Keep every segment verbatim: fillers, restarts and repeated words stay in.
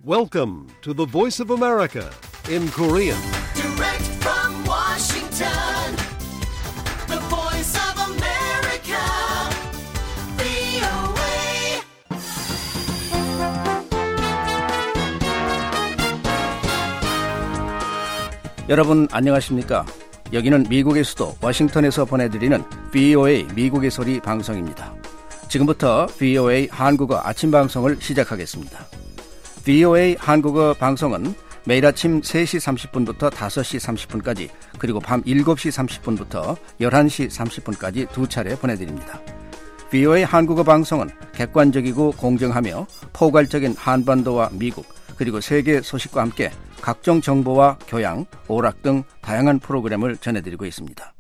Welcome to the Voice of America in Korean. Direct from Washington, the Voice of America, 브이오에이. 여러분 안녕하십니까? 여기는 미국의 수도 워싱턴에서 보내드리는 브이오에이 미국의 소리 방송입니다. 지금부터 브이오에이 한국어 아침 방송을 시작하겠습니다. 브이오에이 한국어 방송은 매일 아침 세 시 삼십 분부터 다섯 시 삼십 분까지 그리고 밤 일곱 시 삼십 분부터 열한 시 삼십 분까지 두 차례 보내드립니다. 브이오에이 한국어 방송은 객관적이고 공정하며 포괄적인 한반도와 미국 그리고 세계 소식과 함께 각종 정보와 교양, 오락 등 다양한 프로그램을 전해드리고 있습니다.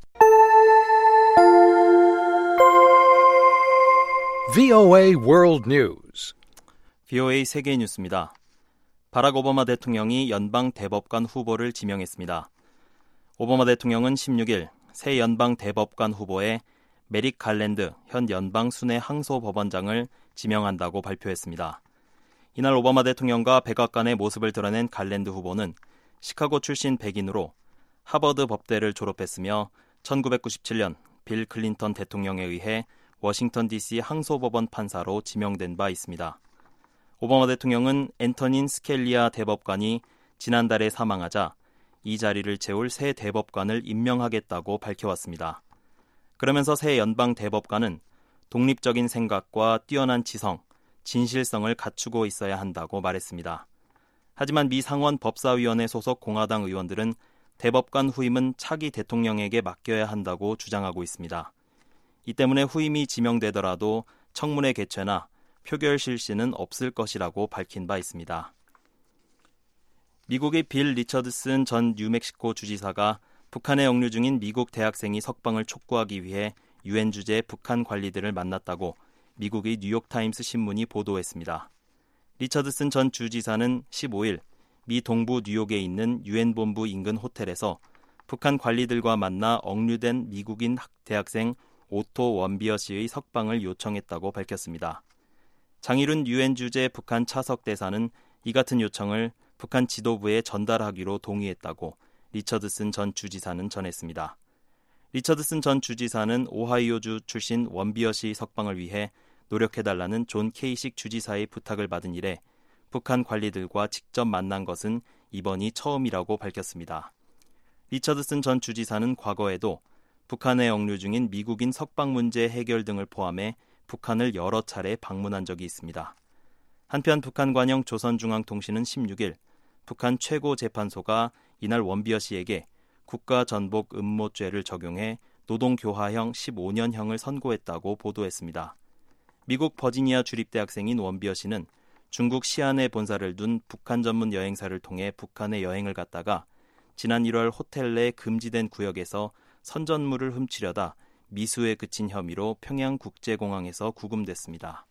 브이오에이 World News. 브이오에이 세계 뉴스입니다. 바락 오바마 대통령이 연방 대법관 후보를 지명했습니다. 오바마 대통령은 십육 일 새 연방 대법관 후보에 메릭 갈랜드 현 연방 순회 항소법원장을 지명한다고 발표했습니다. 이날 오바마 대통령과 백악관의 모습을 드러낸 갈랜드 후보는 시카고 출신 백인으로 하버드 법대를 졸업했으며 천구백구십칠 년 빌 클린턴 대통령에 의해 워싱턴 디씨 항소법원 판사로 지명된 바 있습니다. 오바마 대통령은 앤터닌 스켈리아 대법관이 지난달에 사망하자 이 자리를 채울 새 대법관을 임명하겠다고 밝혀왔습니다. 그러면서 새 연방 대법관은 독립적인 생각과 뛰어난 지성, 진실성을 갖추고 있어야 한다고 말했습니다. 하지만 미 상원 법사위원회 소속 공화당 의원들은 대법관 후임은 차기 대통령에게 맡겨야 한다고 주장하고 있습니다. 이 때문에 후임이 지명되더라도 청문회 개최나 표결 실시는 없을 것이라고 밝힌 바 있습니다. 미국의 빌 리처드슨 전 뉴멕시코 주지사가 북한에 억류 중인 미국 대학생이 석방을 촉구하기 위해 유엔 주재 북한 관리들을 만났다고 미국의 뉴욕타임스 신문이 보도했습니다. 리처드슨 전 주지사는 십오 일 미 동부 뉴욕에 있는 유엔 본부 인근 호텔에서 북한 관리들과 만나 억류된 미국인 대학생 오토 원비어 씨의 석방을 요청했다고 밝혔습니다. 장일훈 유엔 주재 북한 차석 대사는 이 같은 요청을 북한 지도부에 전달하기로 동의했다고 리처드슨 전 주지사는 전했습니다. 리처드슨 전 주지사는 오하이오주 출신 원비어 씨 석방을 위해 노력해달라는 존 케이식 주지사의 부탁을 받은 이래 북한 관리들과 직접 만난 것은 이번이 처음이라고 밝혔습니다. 리처드슨 전 주지사는 과거에도 북한에 억류 중인 미국인 석방 문제 해결 등을 포함해 북한을 여러 차례 방문한 적이 있습니다. 한편 북한 관영 조선중앙통신은 십육 일 북한 최고재판소가 이날 원비어 씨에게 국가전복 음모죄를 적용해 노동교화형 십오 년형을 선고했다고 보도했습니다. 미국 버지니아 주립대학생인 원비어 씨는 중국 시안에 본사를 둔 북한 전문 여행사를 통해 북한에 여행을 갔다가 지난 일월 호텔 내 금지된 구역에서 선전물을 훔치려다 미수에 그친 혐의로 평양국제공항에서 구금됐습니다.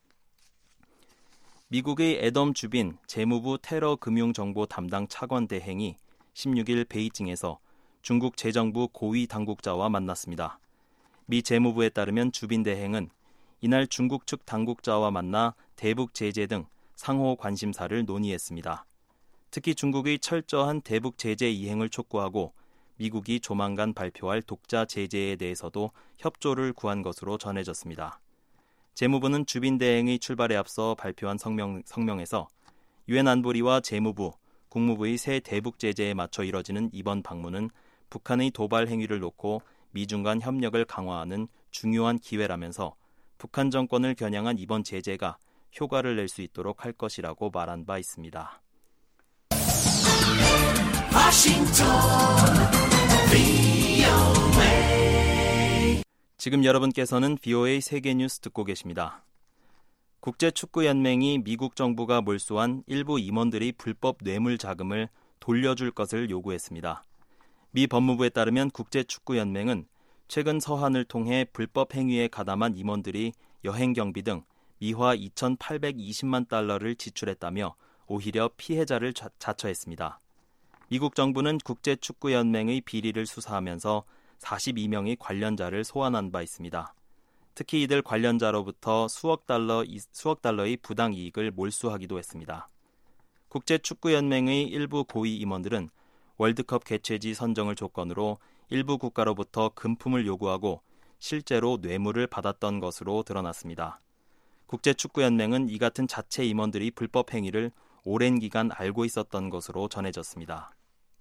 미국의 애덤 주빈 재무부 테러 금융정보 담당 차관 대행이 십육 일 베이징에서 중국 재정부 고위 당국자와 만났습니다. 미 재무부에 따르면 주빈 대행은 이날 중국 측 당국자와 만나 대북 제재 등 상호 관심사를 논의했습니다. 특히 중국의 철저한 대북 제재 이행을 촉구하고 미국이 조만간 발표할 독자 제재에 대해서도 협조를 구한 것으로 전해졌습니다. 재무부는 주빈 대행의 출발에 앞서 발표한 성명, 성명에서 유엔 안보리와 재무부, 국무부의 새 대북 제재에 맞춰 이뤄지는 이번 방문은 북한의 도발 행위를 놓고 미중 간 협력을 강화하는 중요한 기회라면서 북한 정권을 겨냥한 이번 제재가 효과를 낼 수 있도록 할 것이라고 말한 바 있습니다. 워싱턴 브이오에이. 지금 여러분께서는 브이오에이 세계 뉴스 듣고 계십니다. 국제축구연맹이 미국 정부가 몰수한 일부 임원들의 불법 뇌물 자금을 돌려줄 것을 요구했습니다. 미 법무부에 따르면 국제축구연맹은 최근 서한을 통해 불법 행위에 가담한 임원들이 여행 경비 등 미화 이천팔백이십만 달러를 지출했다며 오히려 피해자를 자, 자처했습니다. 미국 정부는 국제축구연맹의 비리를 수사하면서 사십이 명의 관련자를 소환한 바 있습니다. 특히 이들 관련자로부터 수억 달러, 수억 달러의 부당 이익을 몰수하기도 했습니다. 국제축구연맹의 일부 고위 임원들은 월드컵 개최지 선정을 조건으로 일부 국가로부터 금품을 요구하고 실제로 뇌물을 받았던 것으로 드러났습니다. 국제축구연맹은 이 같은 자체 임원들이 불법 행위를 오랜 기간 알고 있었던 것으로 전해졌습니다.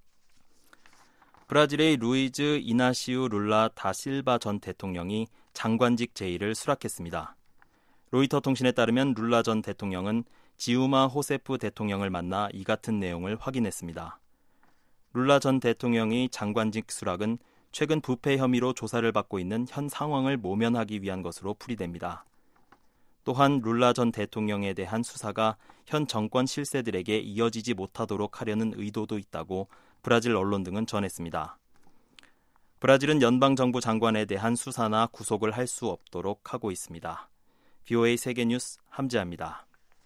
브라질의 루이즈 이나시우 룰라 다 실바 전 대통령이 장관직 제의를 수락했습니다. 로이터 통신에 따르면 룰라 전 대통령은 지우마 호세프 대통령을 만나 이 같은 내용을 확인했습니다. 룰라 전 대통령의 장관직 수락은 최근 부패 혐의로 조사를 받고 있는 현 상황을 모면하기 위한 것으로 풀이됩니다. 또한 룰라 전 대통령에 대한 수사가 현 정권 실세들에게 이어지지 못하도록 하려는 의도도 있다고 브라질 언론 등은 전했습니다. 브라질은 연방정부 장관에 대한 수사나 구속을 할 수 없도록 하고 있습니다. 브이오에이 세계뉴스 함지아입니다.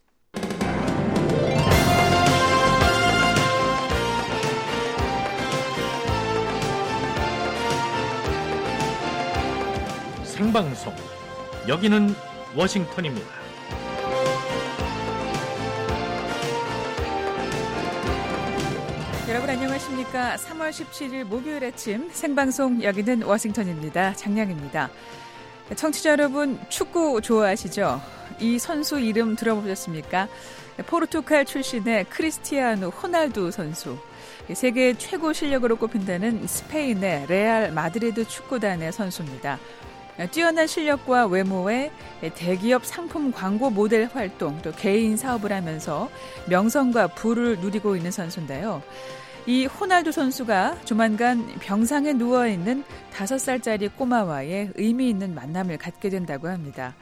생방송, 여기는 워싱턴입니다. 여러분 안녕하십니까? 삼월 십칠일 목요일 아침 생방송 여기는 워싱턴입니다. 장량입니다. 청취자 여러분 축구 좋아하시죠? 이 선수 이름 들어보셨습니까? 포르투갈 출신의 크리스티아누 호날두 선수. 세계 최고 실력으로 꼽힌다는 스페인의 레알 마드리드 축구단의 선수입니다. 뛰어난 실력과 외모에 대기업 상품 광고 모델 활동, 또 개인 사업을 하면서 명성과 부를 누리고 있는 선수인데요. 이 호날두 선수가 조만간 병상에 누워있는 다섯 살짜리 꼬마와의 의미 있는 만남을 갖게 된다고 합니다.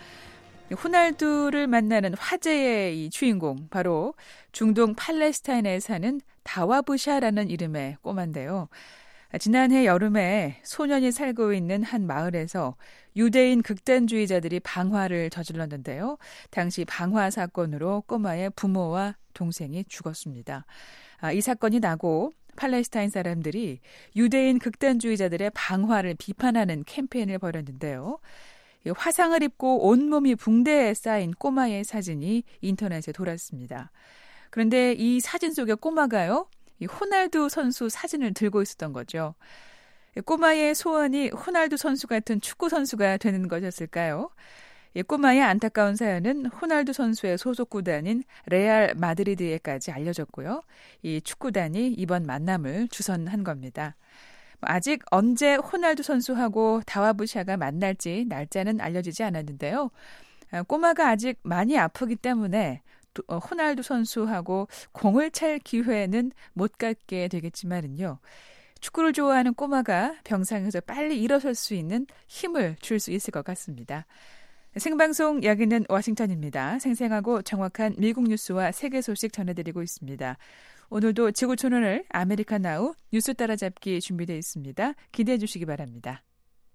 호날두를 만나는 화제의 이 주인공, 바로 중동 팔레스타인에 사는 다와부샤라는 이름의 꼬마인데요. 지난해 여름에 소년이 살고 있는 한 마을에서 유대인 극단주의자들이 방화를 저질렀는데요. 당시 방화 사건으로 꼬마의 부모와 동생이 죽었습니다. 아, 이 사건이 나고 팔레스타인 사람들이 유대인 극단주의자들의 방화를 비판하는 캠페인을 벌였는데요. 화상을 입고 온몸이 붕대에 쌓인 꼬마의 사진이 인터넷에 돌았습니다. 그런데 이 사진 속의 꼬마가요, 이 호날두 선수 사진을 들고 있었던 거죠. 꼬마의 소원이 호날두 선수 같은 축구 선수가 되는 것이었을까요? 꼬마의 안타까운 사연은 호날두 선수의 소속 구단인 레알 마드리드에까지 알려졌고요. 이 축구단이 이번 만남을 주선한 겁니다. 아직 언제 호날두 선수하고 다와부샤가 만날지 날짜는 알려지지 않았는데요. 꼬마가 아직 많이 아프기 때문에 호날두 선수하고 공을 찰 기회는 못 갖게 되겠지만은요. 축구를 좋아하는 꼬마가 병상에서 빨리 일어설 수 있는 힘을 줄 수 있을 것 같습니다. 생방송 여기는 워싱턴입니다. 생생하고 정확한 미국 뉴스와 세계 소식 전해드리고 있습니다. 오늘도 지구촌을 아메리칸 나우 뉴스 따라잡기 준비되어 있습니다. 기대해 주시기 바랍니다.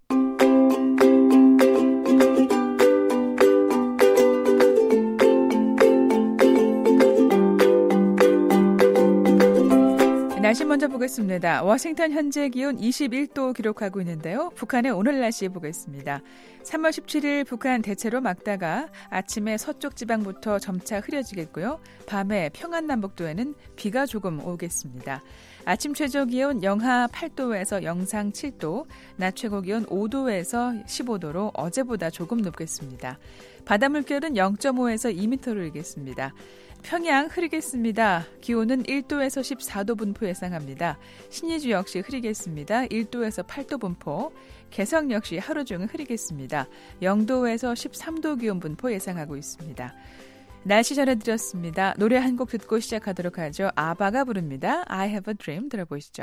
날씨 먼저 보겠습니다. 워싱턴 현재 기온 이십일 도 기록하고 있는데요. 북한의 오늘 날씨 보겠습니다. 삼월 십칠일 북한 대체로 맑다가 아침에 서쪽 지방부터 점차 흐려지겠고요. 밤에 평안남북도에는 비가 조금 오겠습니다. 아침 최저 기온 영하 팔 도에서 영상 칠 도, 낮 최고 기온 오 도에서 십오 도로 어제보다 조금 높겠습니다. 바다 물결은 영 점 오에서 이 미터로 일겠습니다. 평양 흐리겠습니다. 기온은 일 도에서 십사 도 분포 예상합니다. 신의주 역시 흐리겠습니다. 일 도에서 팔 도 분포. 개성 역시 하루 종일 흐리겠습니다. 영 도에서 십삼 도 기온 분포 예상하고 있습니다. 날씨 전해드렸습니다. 노래 한 곡 듣고 시작하도록 하죠. 아바가 부릅니다. I have a dream 들어보시죠.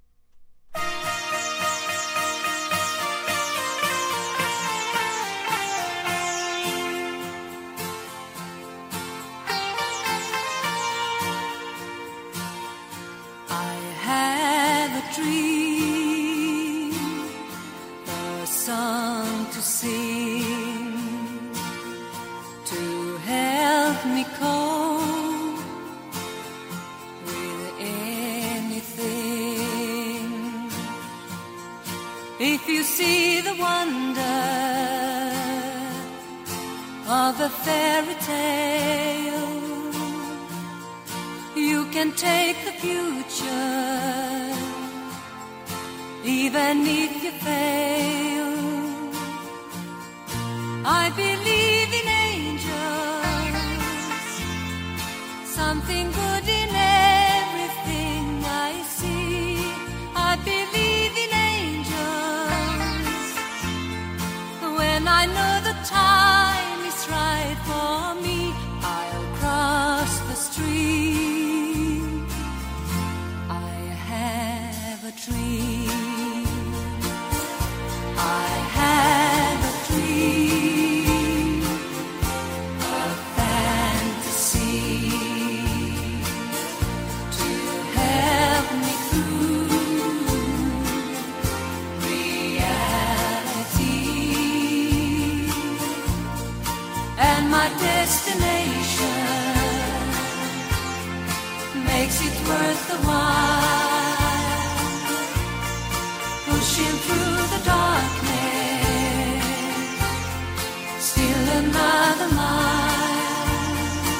Dream, a song to sing, to help me cope with anything. If you see the wonder of a fairy tale, you can take the future, even if you fail. I believe in angels, something good in everything I see. I believe in angels, when I know the time is right for me, I'll cross the street. I have a dream, I have a dream, a fantasy to help me through reality, and my destination makes it worth the while, pushing through the darkness, still another mile.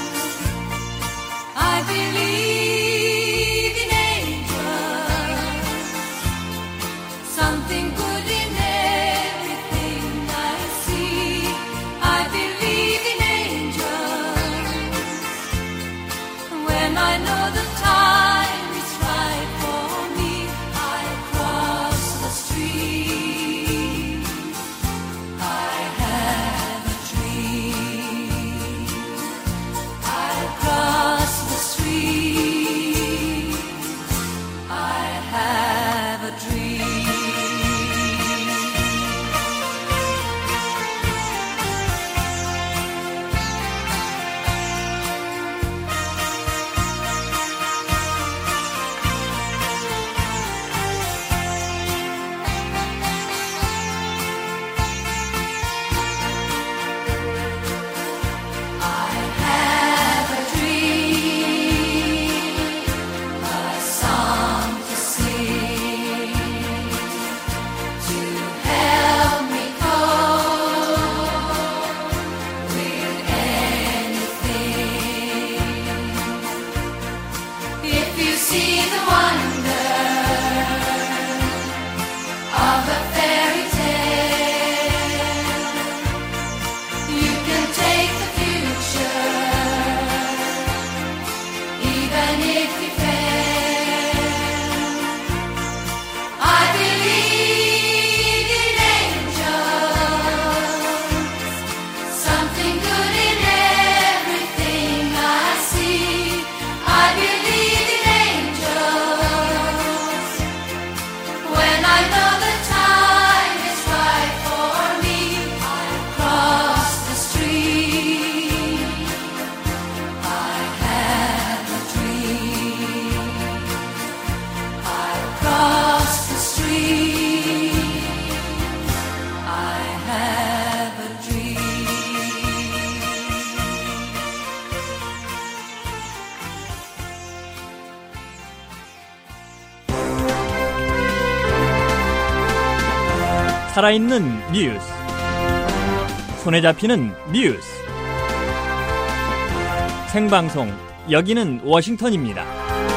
I believe in angels, something good in everything I see. I believe in angels, when I know the time is right for me, I cross the street. I have a dream, I cross the street. I have a dream. 살아있는 뉴스, 손에 잡히는 뉴스, 생방송, 여기는 워싱턴입니다.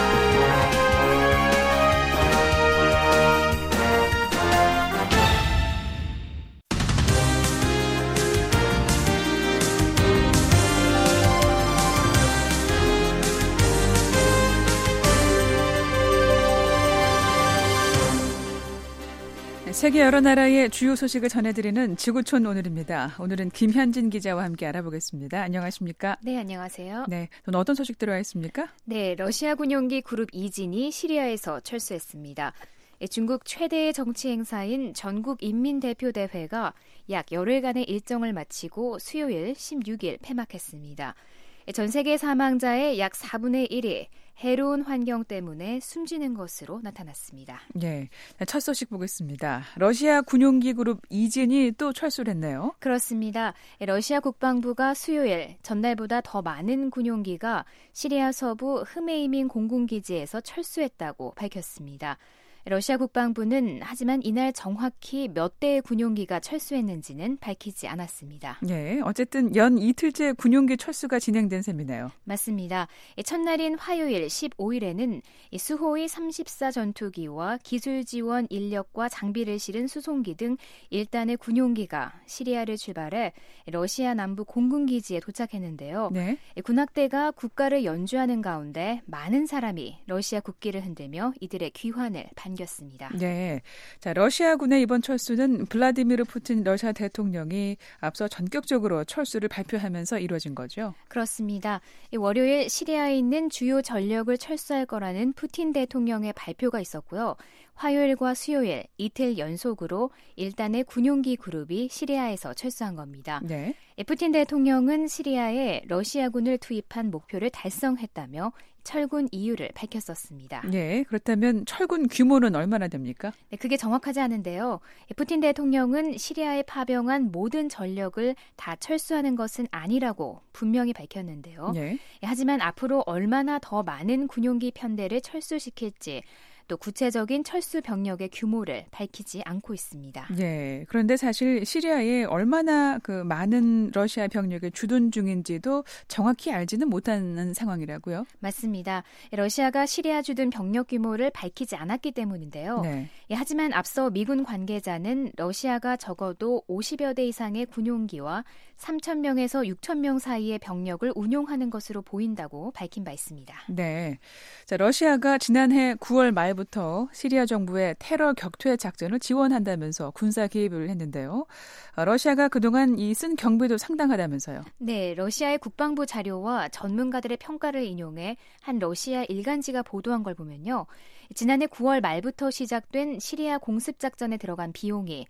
세계 여러 나라의 주요 소식을 전해드리는 지구촌 오늘입니다. 오늘은 김현진 기자와 함께 알아보겠습니다. 안녕하십니까? 네, 안녕하세요. 네, 오늘 어떤 소식 들어와 있습니까? 네, 러시아 군용기 그룹 이진이 시리아에서 철수했습니다. 중국 최대의 정치 행사인 전국인민대표대회가 약 열흘간의 일정을 마치고 수요일 십육 일 폐막했습니다. 전 세계 사망자의 약 사분의 일이 해로운 환경 때문에 숨지는 것으로 나타났습니다. 네, 첫 소식 보겠습니다. 러시아 군용기 그룹 이진이 또 철수를 했네요. 그렇습니다. 러시아 국방부가 수요일 전날보다 더 많은 군용기가 시리아 서부 흐메이민 공군기지에서 철수했다고 밝혔습니다. 러시아 국방부는 하지만 이날 정확히 몇 대의 군용기가 철수했는지는 밝히지 않았습니다. 네, 어쨌든 연 이틀째 군용기 철수가 진행된 셈이네요. 맞습니다. 첫날인 화요일 십오일에는 수호이 삼십사 전투기와 기술 지원 인력과 장비를 실은 수송기 등 일단의 군용기가 시리아를 출발해 러시아 남부 공군기지에 도착했는데요. 네. 군악대가 국가를 연주하는 가운데 많은 사람이 러시아 국기를 흔들며 이들의 귀환을 반겼습니다. 네, 자 러시아군의 이번 철수는 블라디미르 푸틴 러시아 대통령이 앞서 전격적으로 철수를 발표하면서 이루어진 거죠. 그렇습니다. 월요일 시리아에 있는 주요 전력을 철수할 거라는 푸틴 대통령의 발표가 있었고요. 화요일과 수요일 이틀 연속으로 일단의 군용기 그룹이 시리아에서 철수한 겁니다. 네. 푸틴 대통령은 시리아에 러시아군을 투입한 목표를 달성했다며 철군 이유를 밝혔었습니다. 네, 그렇다면 철군 규모는 얼마나 됩니까? 네, 그게 정확하지 않은데요. 푸틴 대통령은 시리아에 파병한 모든 전력을 다 철수하는 것은 아니라고 분명히 밝혔는데요. 네. 하지만 앞으로 얼마나 더 많은 군용기 편대를 철수시킬지 또 구체적인 철수 병력의 규모를 밝히지 않고 있습니다. 네, 그런데 사실 시리아에 얼마나 그 많은 러시아 병력이 주둔 중인지도 정확히 알지는 못하는 상황이라고요? 맞습니다. 러시아가 시리아 주둔 병력 규모를 밝히지 않았기 때문인데요. 네. 예, 하지만 앞서 미군 관계자는 러시아가 적어도 오십여 대 이상의 군용기와 삼천 명에서 육천 명 사이의 병력을 운용하는 것으로 보인다고 밝힌 바 있습니다. 네, 자 러시아가 지난해 구월 말부터 시리아 정부의 테러 격퇴 작전을 지원한다면서 군사 개입을 했는데요. 러시아가 그동안 이 쓴 경비도 상당하다면서요. 네, 러시아의 국방부 자료와 전문가들의 평가를 인용해 한 러시아 일간지가 보도한 걸 보면요. 지난해 구월 말부터 시작된 시리아 공습 작전에 들어간 비용이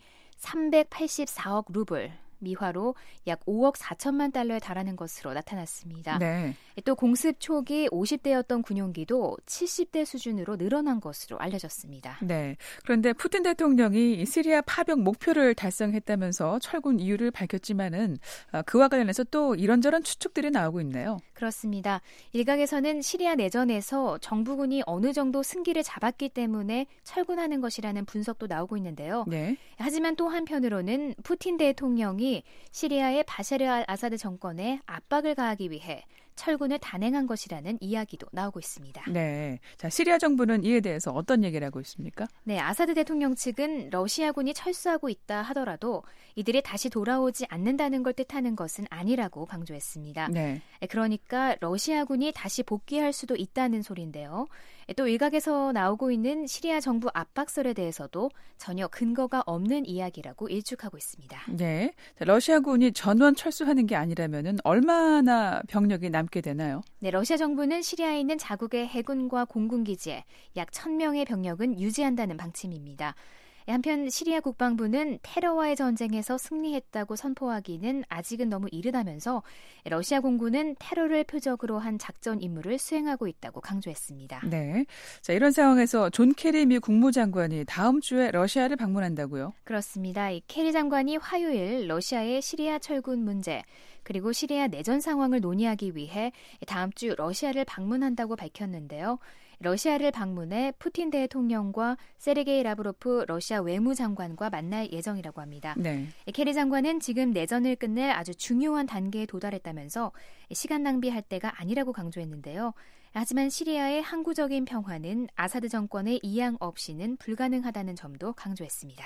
삼백팔십사억 루블, 미화로 약 오억 사천만 달러에 달하는 것으로 나타났습니다. 네. 또 공습 초기 오십 대였던 군용기도 칠십 대 수준으로 늘어난 것으로 알려졌습니다. 네. 그런데 푸틴 대통령이 시리아 파병 목표를 달성했다면서 철군 이유를 밝혔지만은 그와 관련해서 또 이런저런 추측들이 나오고 있네요. 그렇습니다. 일각에서는 시리아 내전에서 정부군이 어느 정도 승기를 잡았기 때문에 철군하는 것이라는 분석도 나오고 있는데요. 네. 하지만 또 한편으로는 푸틴 대통령이 시리아의 바샤르 알 아사드 정권에 압박을 가하기 위해 철군을 단행한 것이라는 이야기도 나오고 있습니다. 네. 자, 시리아 정부는 이에 대해서 어떤 얘기를 하고 있습니까? 네, 아사드 대통령 측은 러시아군이 철수하고 있다 하더라도 이들이 다시 돌아오지 않는다는 걸 뜻하는 것은 아니라고 강조했습니다. 네. 그러니까 러시아군이 다시 복귀할 수도 있다는 소리인데요. 또 일각에서 나오고 있는 시리아 정부 압박설에 대해서도 전혀 근거가 없는 이야기라고 일축하고 있습니다. 네. 자, 러시아군이 전원 철수하는 게 아니라면은 얼마나 병력이 남게 되나요? 네, 러시아 정부는 시리아에 있는 자국의 해군과 공군기지에 약 천 명의 병력은 유지한다는 방침입니다. 한편 시리아 국방부는 테러와의 전쟁에서 승리했다고 선포하기는 아직은 너무 이르다면서 러시아 공군은 테러를 표적으로 한 작전 임무를 수행하고 있다고 강조했습니다. 네. 자, 이런 상황에서 존 케리 미 국무장관이 다음 주에 러시아를 방문한다고요? 그렇습니다. 이 케리 장관이 화요일 러시아의 시리아 철군 문제 그리고 시리아 내전 상황을 논의하기 위해 다음 주 러시아를 방문한다고 밝혔는데요. 러시아를 방문해 푸틴 대통령과 세르게이 라브로프 러시아 외무장관과 만날 예정이라고 합니다. 네. 케리 장관은 지금 내전을 끝낼 아주 중요한 단계에 도달했다면서 시간 낭비할 때가 아니라고 강조했는데요. 하지만 시리아의 항구적인 평화는 아사드 정권의 이양 없이는 불가능하다는 점도 강조했습니다.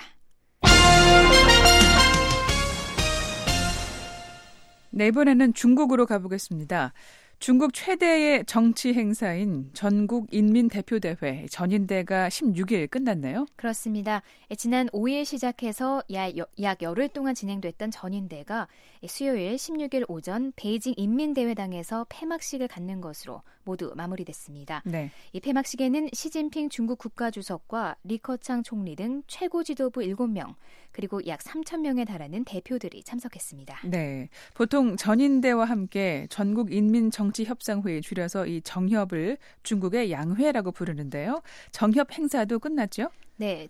네, 이번에는 중국으로 가보겠습니다. 중국 최대의 정치 행사인 전국인민대표대회 전인대가 십육 일 끝났네요. 그렇습니다. 지난 오 일 시작해서 약, 약 열흘 동안 진행됐던 전인대가 수요일 십육 일 오전 베이징 인민대회당에서 폐막식을 갖는 것으로 모두 마무리됐습니다. 네. 이 폐막식에는 시진핑 중국 국가주석과 리커창 총리 등 최고 지도부 일곱 명 그리고 약 삼천 명에 달하는 대표들이 참석했습니다. 네, 보통 전인대와 함께 전국인민정치협상회의 줄여서 이 정협을 중국의 양회라고 부르는데요. 정협 행사도 끝났죠? 네,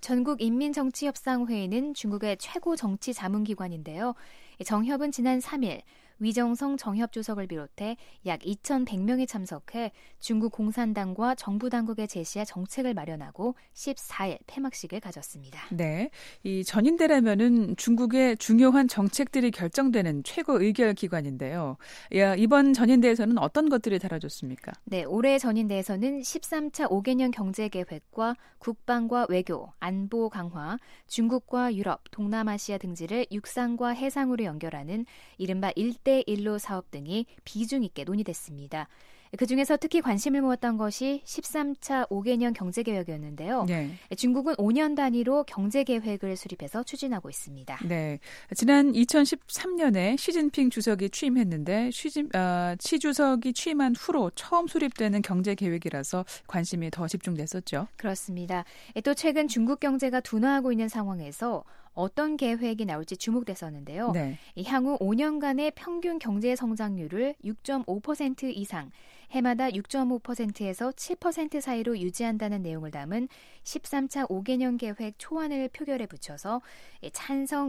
전국인민정치협상회의는 중국의 최고 정치 자문기관인데요. 정협은 지난 삼 일 위정성 정협주석을 비롯해 약 이천백 명이 참석해 중국 공산당과 정부 당국에 제시할 정책을 마련하고 십사 일 폐막식을 가졌습니다. 네, 이 전인대라면은 중국의 중요한 정책들이 결정되는 최고 의결 기관인데요. 야, 이번 전인대에서는 어떤 것들이 다뤄졌습니까? 네, 올해 전인대에서는 십삼 차 오 개년 경제계획과 국방과 외교, 안보 강화, 중국과 유럽, 동남아시아 등지를 육상과 해상으로 연결하는 이른바 일대일로 사업 등이 비중 있게 논의됐습니다. 그중에서 특히 관심을 모았던 것이 십삼 차 오 개년 경제개혁이었는데요. 네. 중국은 오 년 단위로 경제계획을 수립해서 추진하고 있습니다. 네, 지난 이천십삼 년에 시진핑 주석이 취임했는데 시진, 어, 시 주석이 취임한 후로 처음 수립되는 경제계획이라서 관심이 더 집중됐었죠. 그렇습니다. 또 최근 중국 경제가 둔화하고 있는 상황에서 어떤 계획이 나올지 주목됐었는데요. 네. 향후 오 년간의 평균 경제 성장률을 육 점 오 퍼센트 이상, 해마다 육 점 오 퍼센트에서 칠 퍼센트 사이로 유지한다는 내용을 담은 십삼 차 오 개년 계획 초안을 표결에 붙여서 찬성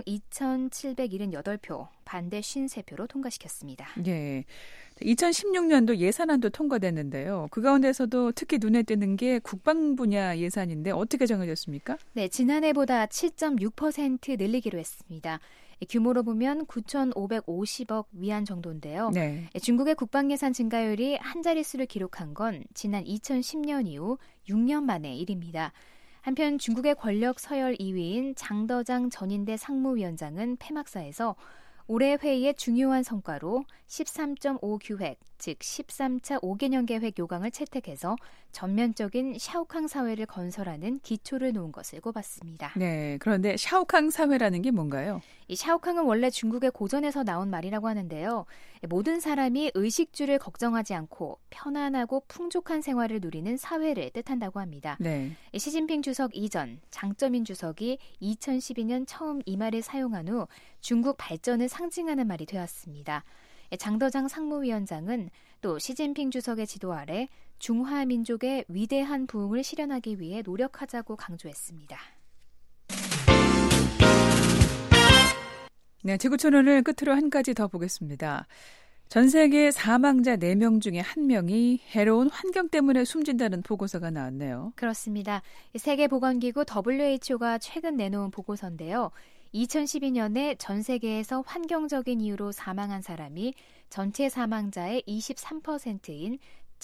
이천칠백칠십팔 표, 반대 오십삼 표로 통과시켰습니다. 예. 이천십육 년도 예산안도 통과됐는데요. 그 가운데서도 특히 눈에 띄는 게 국방 분야 예산인데 어떻게 정해졌습니까? 네, 지난해보다 칠 점 육 퍼센트 늘리기로 했습니다. 규모로 보면 구천오백오십억 위안 정도인데요. 네. 중국의 국방 예산 증가율이 한 자릿수를 기록한 건 지난 이천십 년 이후 육 년 만의 일입니다. 한편 중국의 권력 서열 이 위인 장더장 전인대 상무위원장은 폐막사에서 올해 회의의 중요한 성과로 십삼 점 오 규획, 즉 십삼 차 오 개년 계획 요강을 채택해서 전면적인 샤오캉 사회를 건설하는 기초를 놓은 것을 꼽았습니다. 네, 그런데 샤오캉 사회라는 게 뭔가요? 이 샤오캉은 원래 중국의 고전에서 나온 말이라고 하는데요. 모든 사람이 의식주를 걱정하지 않고 편안하고 풍족한 생활을 누리는 사회를 뜻한다고 합니다. 네. 시진핑 주석 이전 장쩌민 주석이 이천십이 년 처음 이 말을 사용한 후 중국 발전을 상징하는 말이 되었습니다. 장더장 상무위원장은 또 시진핑 주석의 지도 아래 중화 민족의 위대한 부흥을 실현하기 위해 노력하자고 강조했습니다. 네, 지구촌을 끝으로 한 가지 더 보겠습니다. 전 세계 사망자 네 명 중에 한 명이 해로운 환경 때문에 숨진다는 보고서가 나왔네요. 그렇습니다. 세계보건기구 더블유에이치오가 최근 내놓은 보고서인데요. 이천십이 년에 전 세계에서 환경적인 이유로 사망한 사람이 전체 사망자의 이십삼 퍼센트인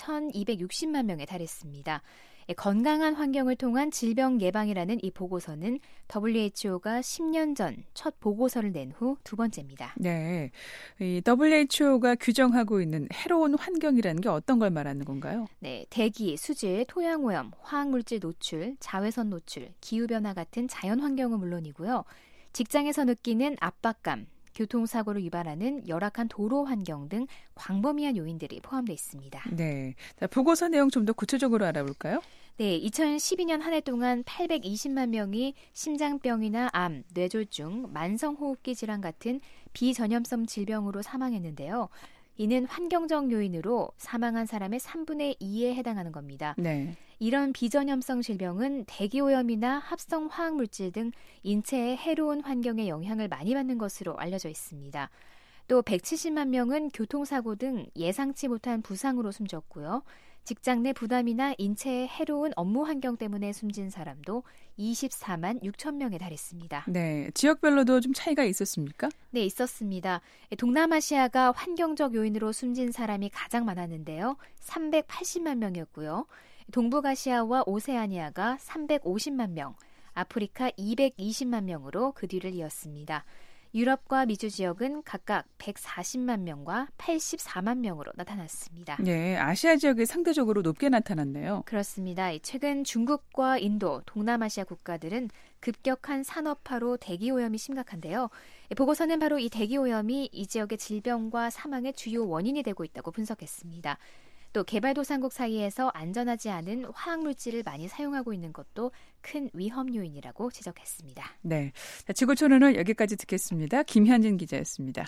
천이백육십만 명에 달했습니다. 건강한 환경을 통한 질병 예방이라는 이 보고서는 더블유에이치오가 십 년 전 첫 보고서를 낸 후 두 번째입니다. 네, 이 더블유에이치오가 규정하고 있는 해로운 환경이라는 게 어떤 걸 말하는 건가요? 네, 대기, 수질, 토양오염, 화학물질 노출, 자외선 노출, 기후변화 같은 자연환경은 물론이고요. 직장에서 느끼는 압박감, 교통사고를 유발하는 열악한 도로 환경 등 광범위한 요인들이 포함되어 있습니다. 네, 자, 보고서 내용 좀 더 구체적으로 알아볼까요? 네, 이천십이 년 한 해 동안 팔백이십만 명이 심장병이나 암, 뇌졸중, 만성호흡기 질환 같은 비전염성 질병으로 사망했는데요. 이는 환경적 요인으로 사망한 사람의 삼분의 이에 해당하는 겁니다. 네. 이런 비전염성 질병은 대기오염이나 합성 화학물질 등 인체에 해로운 환경에 영향을 많이 받는 것으로 알려져 있습니다. 또 백칠십만 명은 교통사고 등 예상치 못한 부상으로 숨졌고요. 직장 내 부담이나 인체에 해로운 업무 환경 때문에 숨진 사람도 이십사만 육천 명에 달했습니다. 네, 지역별로도 좀 차이가 있었습니까? 네, 있었습니다. 동남아시아가 환경적 요인으로 숨진 사람이 가장 많았는데요. 삼백팔십만 명이었고요. 동북아시아와 오세아니아가 삼백오십만 명, 아프리카 이백이십만 명으로 그 뒤를 이었습니다. 유럽과 미주 지역은 각각 백사십만 명과 팔십사만 명으로 나타났습니다. 네, 아시아 지역이 상대적으로 높게 나타났네요. 그렇습니다. 최근 중국과 인도, 동남아시아 국가들은 급격한 산업화로 대기오염이 심각한데요. 보고서는 바로 이 대기오염이 이 지역의 질병과 사망의 주요 원인이 되고 있다고 분석했습니다. 또 개발도상국 사이에서 안전하지 않은 화학물질을 많이 사용하고 있는 것도 큰 위험 요인이라고 지적했습니다. 네, 자, 지구촌은 여기까지 듣겠습니다. 김현진 기자였습니다.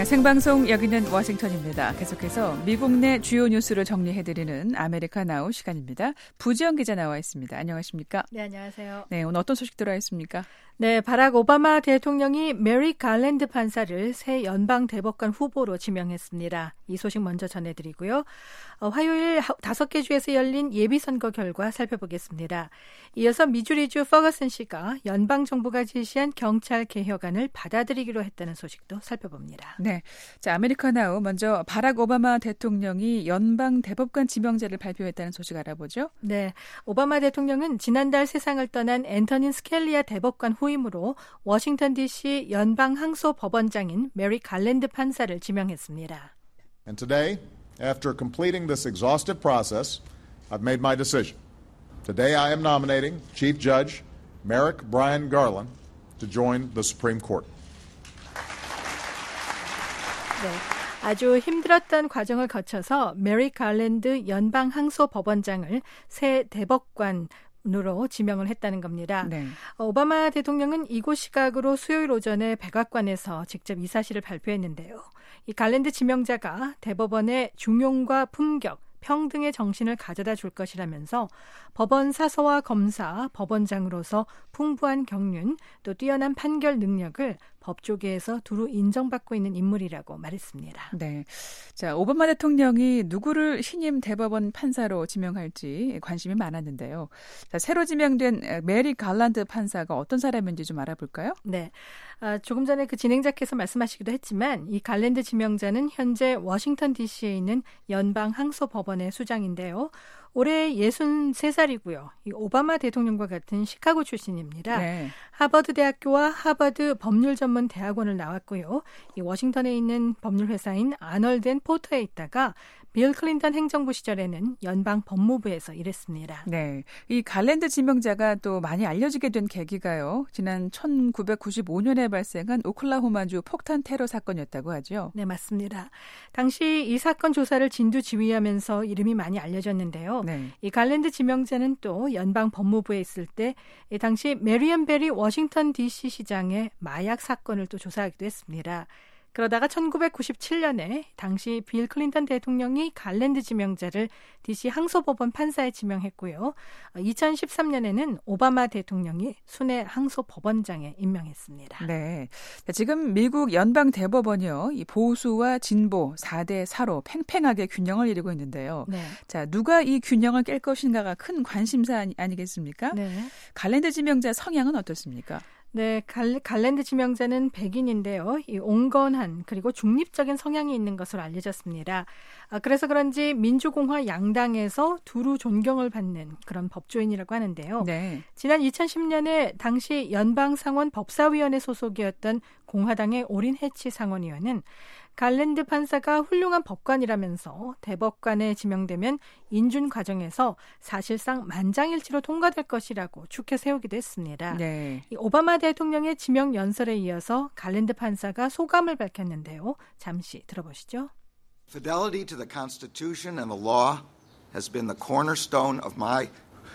생방송 여기는 워싱턴입니다. 계속해서 미국 내 주요 뉴스를 정리해드리는 아메리카 나우 시간입니다. 부지영 기자 나와 있습니다. 안녕하십니까? 네, 안녕하세요. 네, 오늘 어떤 소식 들어와 있습니까? 네, 바락 오바마 대통령이 메리 갈랜드 판사를 새 연방 대법관 후보로 지명했습니다. 이 소식 먼저 전해드리고요. 어, 화요일 다섯 개 주에서 열린 예비선거 결과 살펴보겠습니다. 이어서 미주리주 퍼거슨시가 연방 정부가 지시한 경찰 개혁안을 받아들이기로 했다는 소식도 살펴봅니다. 네, 자 아메리카 나우 먼저 바락 오바마 대통령이 연방 대법관 지명자를 발표했다는 소식 알아보죠. 네, 오바마 대통령은 지난달 세상을 떠난 앤토니 스켈리아 대법관 후임으로 워싱턴 디씨 연방 항소 법원장인 메리 갈랜드 판사를 지명했습니다. And today, after completing this exhaustive process, I've made my decision. Today I am nominating Chief Judge Merrick Brian Garland to join the Supreme Court. 네, 아주 힘들었던 과정을 거쳐서 메리 갈랜드 연방 항소 법원장을 새 대법관 으로 지명을 했다는 겁니다. 네. 오바마 대통령은 이곳 시각으로 수요일 오전에 백악관에서 직접 이 사실을 발표했는데요. 이 갈랜드 지명자가 대법원의 중용과 품격, 평등의 정신을 가져다 줄 것이라면서 법원 사서와 검사, 법원장으로서 풍부한 경륜, 또 뛰어난 판결 능력을 법조계에서 두루 인정받고 있는 인물이라고 말했습니다. 네, 자 오바마 대통령이 누구를 신임 대법원 판사로 지명할지 관심이 많았는데요. 자, 새로 지명된 메리 갈란드 판사가 어떤 사람인지 좀 알아볼까요? 네, 아, 조금 전에 그 진행자께서 말씀하시기도 했지만 이 갈랜드 지명자는 현재 워싱턴 디씨에 있는 연방 항소 법원의 수장인데요. 올해 예순세 살이고요. 이 오바마 대통령과 같은 시카고 출신입니다. 네. 하버드 대학교와 하버드 법률 전문 대학원을 나왔고요. 이 워싱턴에 있는 법률 회사인 아널드 앤 포터에 있다가 빌 클린턴 행정부 시절에는 연방 법무부에서 일했습니다. 네, 이 갈랜드 지명자가 또 많이 알려지게 된 계기가요. 지난 천구백구십오 년에 발생한 오클라호마주 폭탄 테러 사건이었다고 하죠. 네, 맞습니다. 당시 이 사건 조사를 진두지휘하면서 이름이 많이 알려졌는데요. 네. 이 갈랜드 지명자는 또 연방 법무부에 있을 때 당시 메리엄 베리 워싱턴 디씨 시장의 마약 사건을 또 조사하기도 했습니다. 그러다가 천구백구십칠 년에 당시 빌 클린턴 대통령이 갈랜드 지명자를 디씨 항소법원 판사에 지명했고요. 이천십삼 년에는 오바마 대통령이 순회 항소법원장에 임명했습니다. 네, 지금 미국 연방 대법원이요, 이 보수와 진보 사 대 사로 팽팽하게 균형을 이루고 있는데요. 네. 자, 누가 이 균형을 깰 것인가가 큰 관심사 아니, 아니겠습니까? 네. 갈랜드 지명자 성향은 어떻습니까? 네, 갈, 갈랜드 지명자는 백인인데요. 이 온건한 그리고 중립적인 성향이 있는 것으로 알려졌습니다. 아, 그래서 그런지 민주공화 양당에서 두루 존경을 받는 그런 법조인이라고 하는데요. 네. 지난 이천십 년에 당시 연방상원 법사위원회 소속이었던 공화당의 오린 해치 상원의원은 갈랜드 판사가 훌륭한 법관이라면서 대법관에 지명되면 인준 과정에서 사실상 만장일치로 통과될 것이라고 축켜 세우기도 했습니다. 네. 이 오바마 대통령의 지명 연설에 이어서 갈랜드 판사가 소감을 밝혔는데요. 잠시 들어보시죠. Fidelity to the Constitution and the law has been the cornerstone of my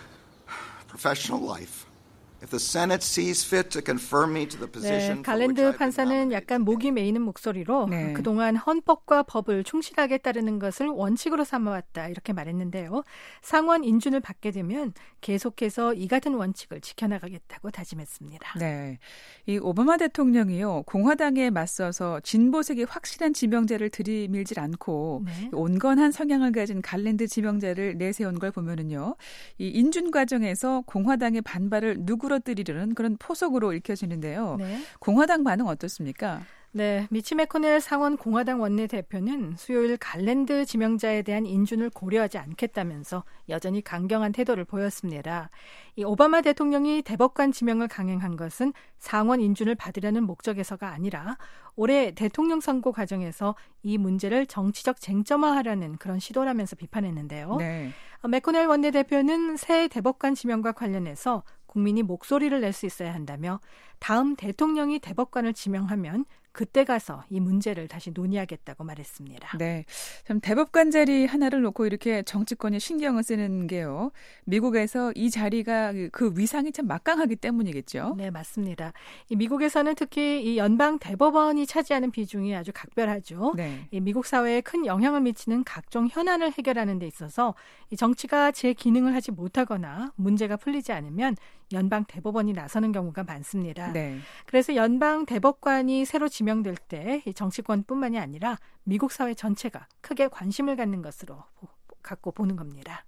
professional life. If the Senate sees fit to confirm me to the position 네, 갈랜드 판사는 약간 목이 메이는 목소리로 네. 그동안 헌법과 법을 충실하게 따르는 것을 원칙으로 삼아왔다 이렇게 말했는데요. 상원 인준을 받게 되면 계속해서 이 같은 원칙을 지켜나가겠다고 다짐했습니다. 네, 이 오바마 대통령이요 공화당에 맞서서 진보색이 확실한 지명자를 들이밀질 않고 네. 온건한 성향을 가진 갈랜드 지명자를 내세운 걸 보면은요, 이 인준 과정에서 공화당의 반발을 누구 떨어뜨리려는 그런 포석으로 읽혀지는데요. 네. 공화당 반응 어떻습니까? 네, 미치 매코넬 상원 공화당 원내대표는 수요일 갈랜드 지명자에 대한 인준을 고려하지 않겠다면서 여전히 강경한 태도를 보였습니다. 이 오바마 대통령이 대법관 지명을 강행한 것은 상원 인준을 받으려는 목적에서가 아니라 올해 대통령 선거 과정에서 이 문제를 정치적 쟁점화하려는 그런 시도라면서 비판했는데요. 네. 매코넬 원내대표는 새 대법관 지명과 관련해서 국민이 목소리를 낼 수 있어야 한다며 다음 대통령이 대법관을 지명하면 그때 가서 이 문제를 다시 논의하겠다고 말했습니다. 네, 참 대법관 자리 하나를 놓고 이렇게 정치권이 신경을 쓰는 게요. 미국에서 이 자리가 그 위상이 참 막강하기 때문이겠죠. 네, 맞습니다. 이 미국에서는 특히 이 연방 대법원이 차지하는 비중이 아주 각별하죠. 네. 이 미국 사회에 큰 영향을 미치는 각종 현안을 해결하는 데 있어서 이 정치가 제 기능을 하지 못하거나 문제가 풀리지 않으면 연방 대법원이 나서는 경우가 많습니다. 네. 그래서 연방 대법관이 새로 지명될 때 이 정치권뿐만이 아니라 미국 사회 전체가 크게 관심을 갖는 것으로 갖고 보는 겁니다.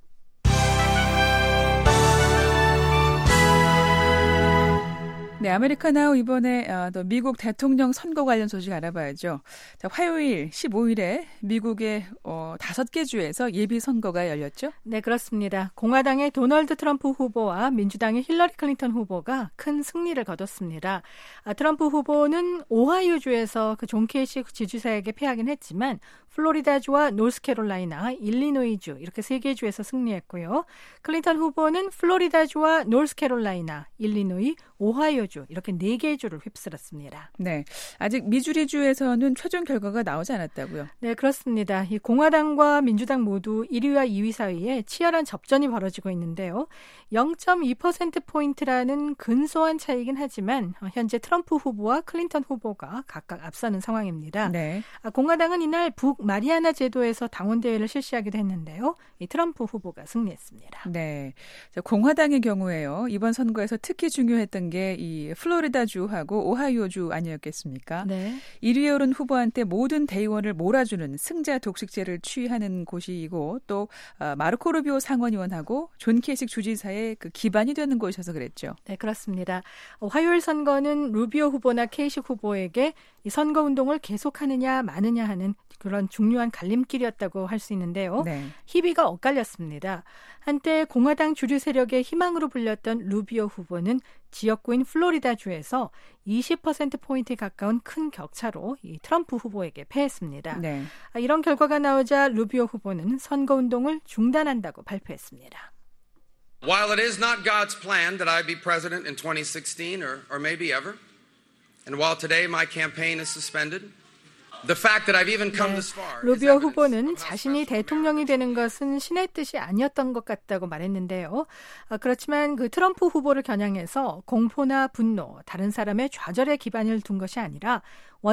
네, 아메리카 나우 이번에 어, 또 미국 대통령 선거 관련 소식 알아봐야죠. 자, 화요일 십오일에 미국의 어, 다섯 개 주에서 예비 선거가 열렸죠? 네, 그렇습니다. 공화당의 도널드 트럼프 후보와 민주당의 힐러리 클린턴 후보가 큰 승리를 거뒀습니다. 아, 트럼프 후보는 오하이오주에서 그 존 케이시 지지자에게 패하긴 했지만 플로리다주와 노스캐롤라이나, 일리노이주 이렇게 세 개 주에서 승리했고요. 클린턴 후보는 플로리다주와 노스캐롤라이나, 일리노이, 오하이오주 이렇게 네 개의 주를 휩쓸었습니다. 네, 아직 미주리주에서는 최종 결과가 나오지 않았다고요? 네, 그렇습니다. 이 공화당과 민주당 모두 일 위와 이 위 사이에 치열한 접전이 벌어지고 있는데요. 영 점 이 퍼센트포인트라는 근소한 차이긴 하지만 현재 트럼프 후보와 클린턴 후보가 각각 앞서는 상황입니다. 네. 공화당은 이날 북 마리아나 제도에서 당원대회를 실시하기도 했는데요. 이 트럼프 후보가 승리했습니다. 네, 자, 공화당의 경우에요. 이번 선거에서 특히 중요했던 게 이 플로리다주하고 오하이오주 아니었겠습니까? 네. 일 위에 오른 후보한테 모든 대의원을 몰아주는 승자 독식제를 취하는 곳이고 또 어, 마르코 루비오 상원의원하고 존 케이식 주지사의 그 기반이 되는 곳이어서 그랬죠. 네, 그렇습니다. 어, 화요일 선거는 루비오 후보나 케이식 후보에게 이 선거운동을 계속하느냐 마느냐 하는 그런 중요한 갈림길이었다고 할 수 있는데요. 네. 희비가 엇갈렸습니다. 한때 공화당 주류 세력의 희망으로 불렸던 루비오 후보는 지역구인 플로리다주에서 이십 퍼센트포인트에 가까운 큰 격차로 이 트럼프 후보에게 패했습니다. 네. 이런 결과가 나오자 루비오 후보는 선거운동을 중단한다고 발표했습니다. While it is not God's plan that I be president in twenty sixteen or, or maybe ever, and while today my campaign is suspended, the fact that I've even come this far. 루비오 후보는 자신이 대통령이 되는 것은 신의 뜻이 아니었던 것 같다고 말했는데요. 그렇지만 그 트럼프 후보를 겨냥해서 공포나 분노, 다른 사람의 좌절에 기반을 둔 것이 아니라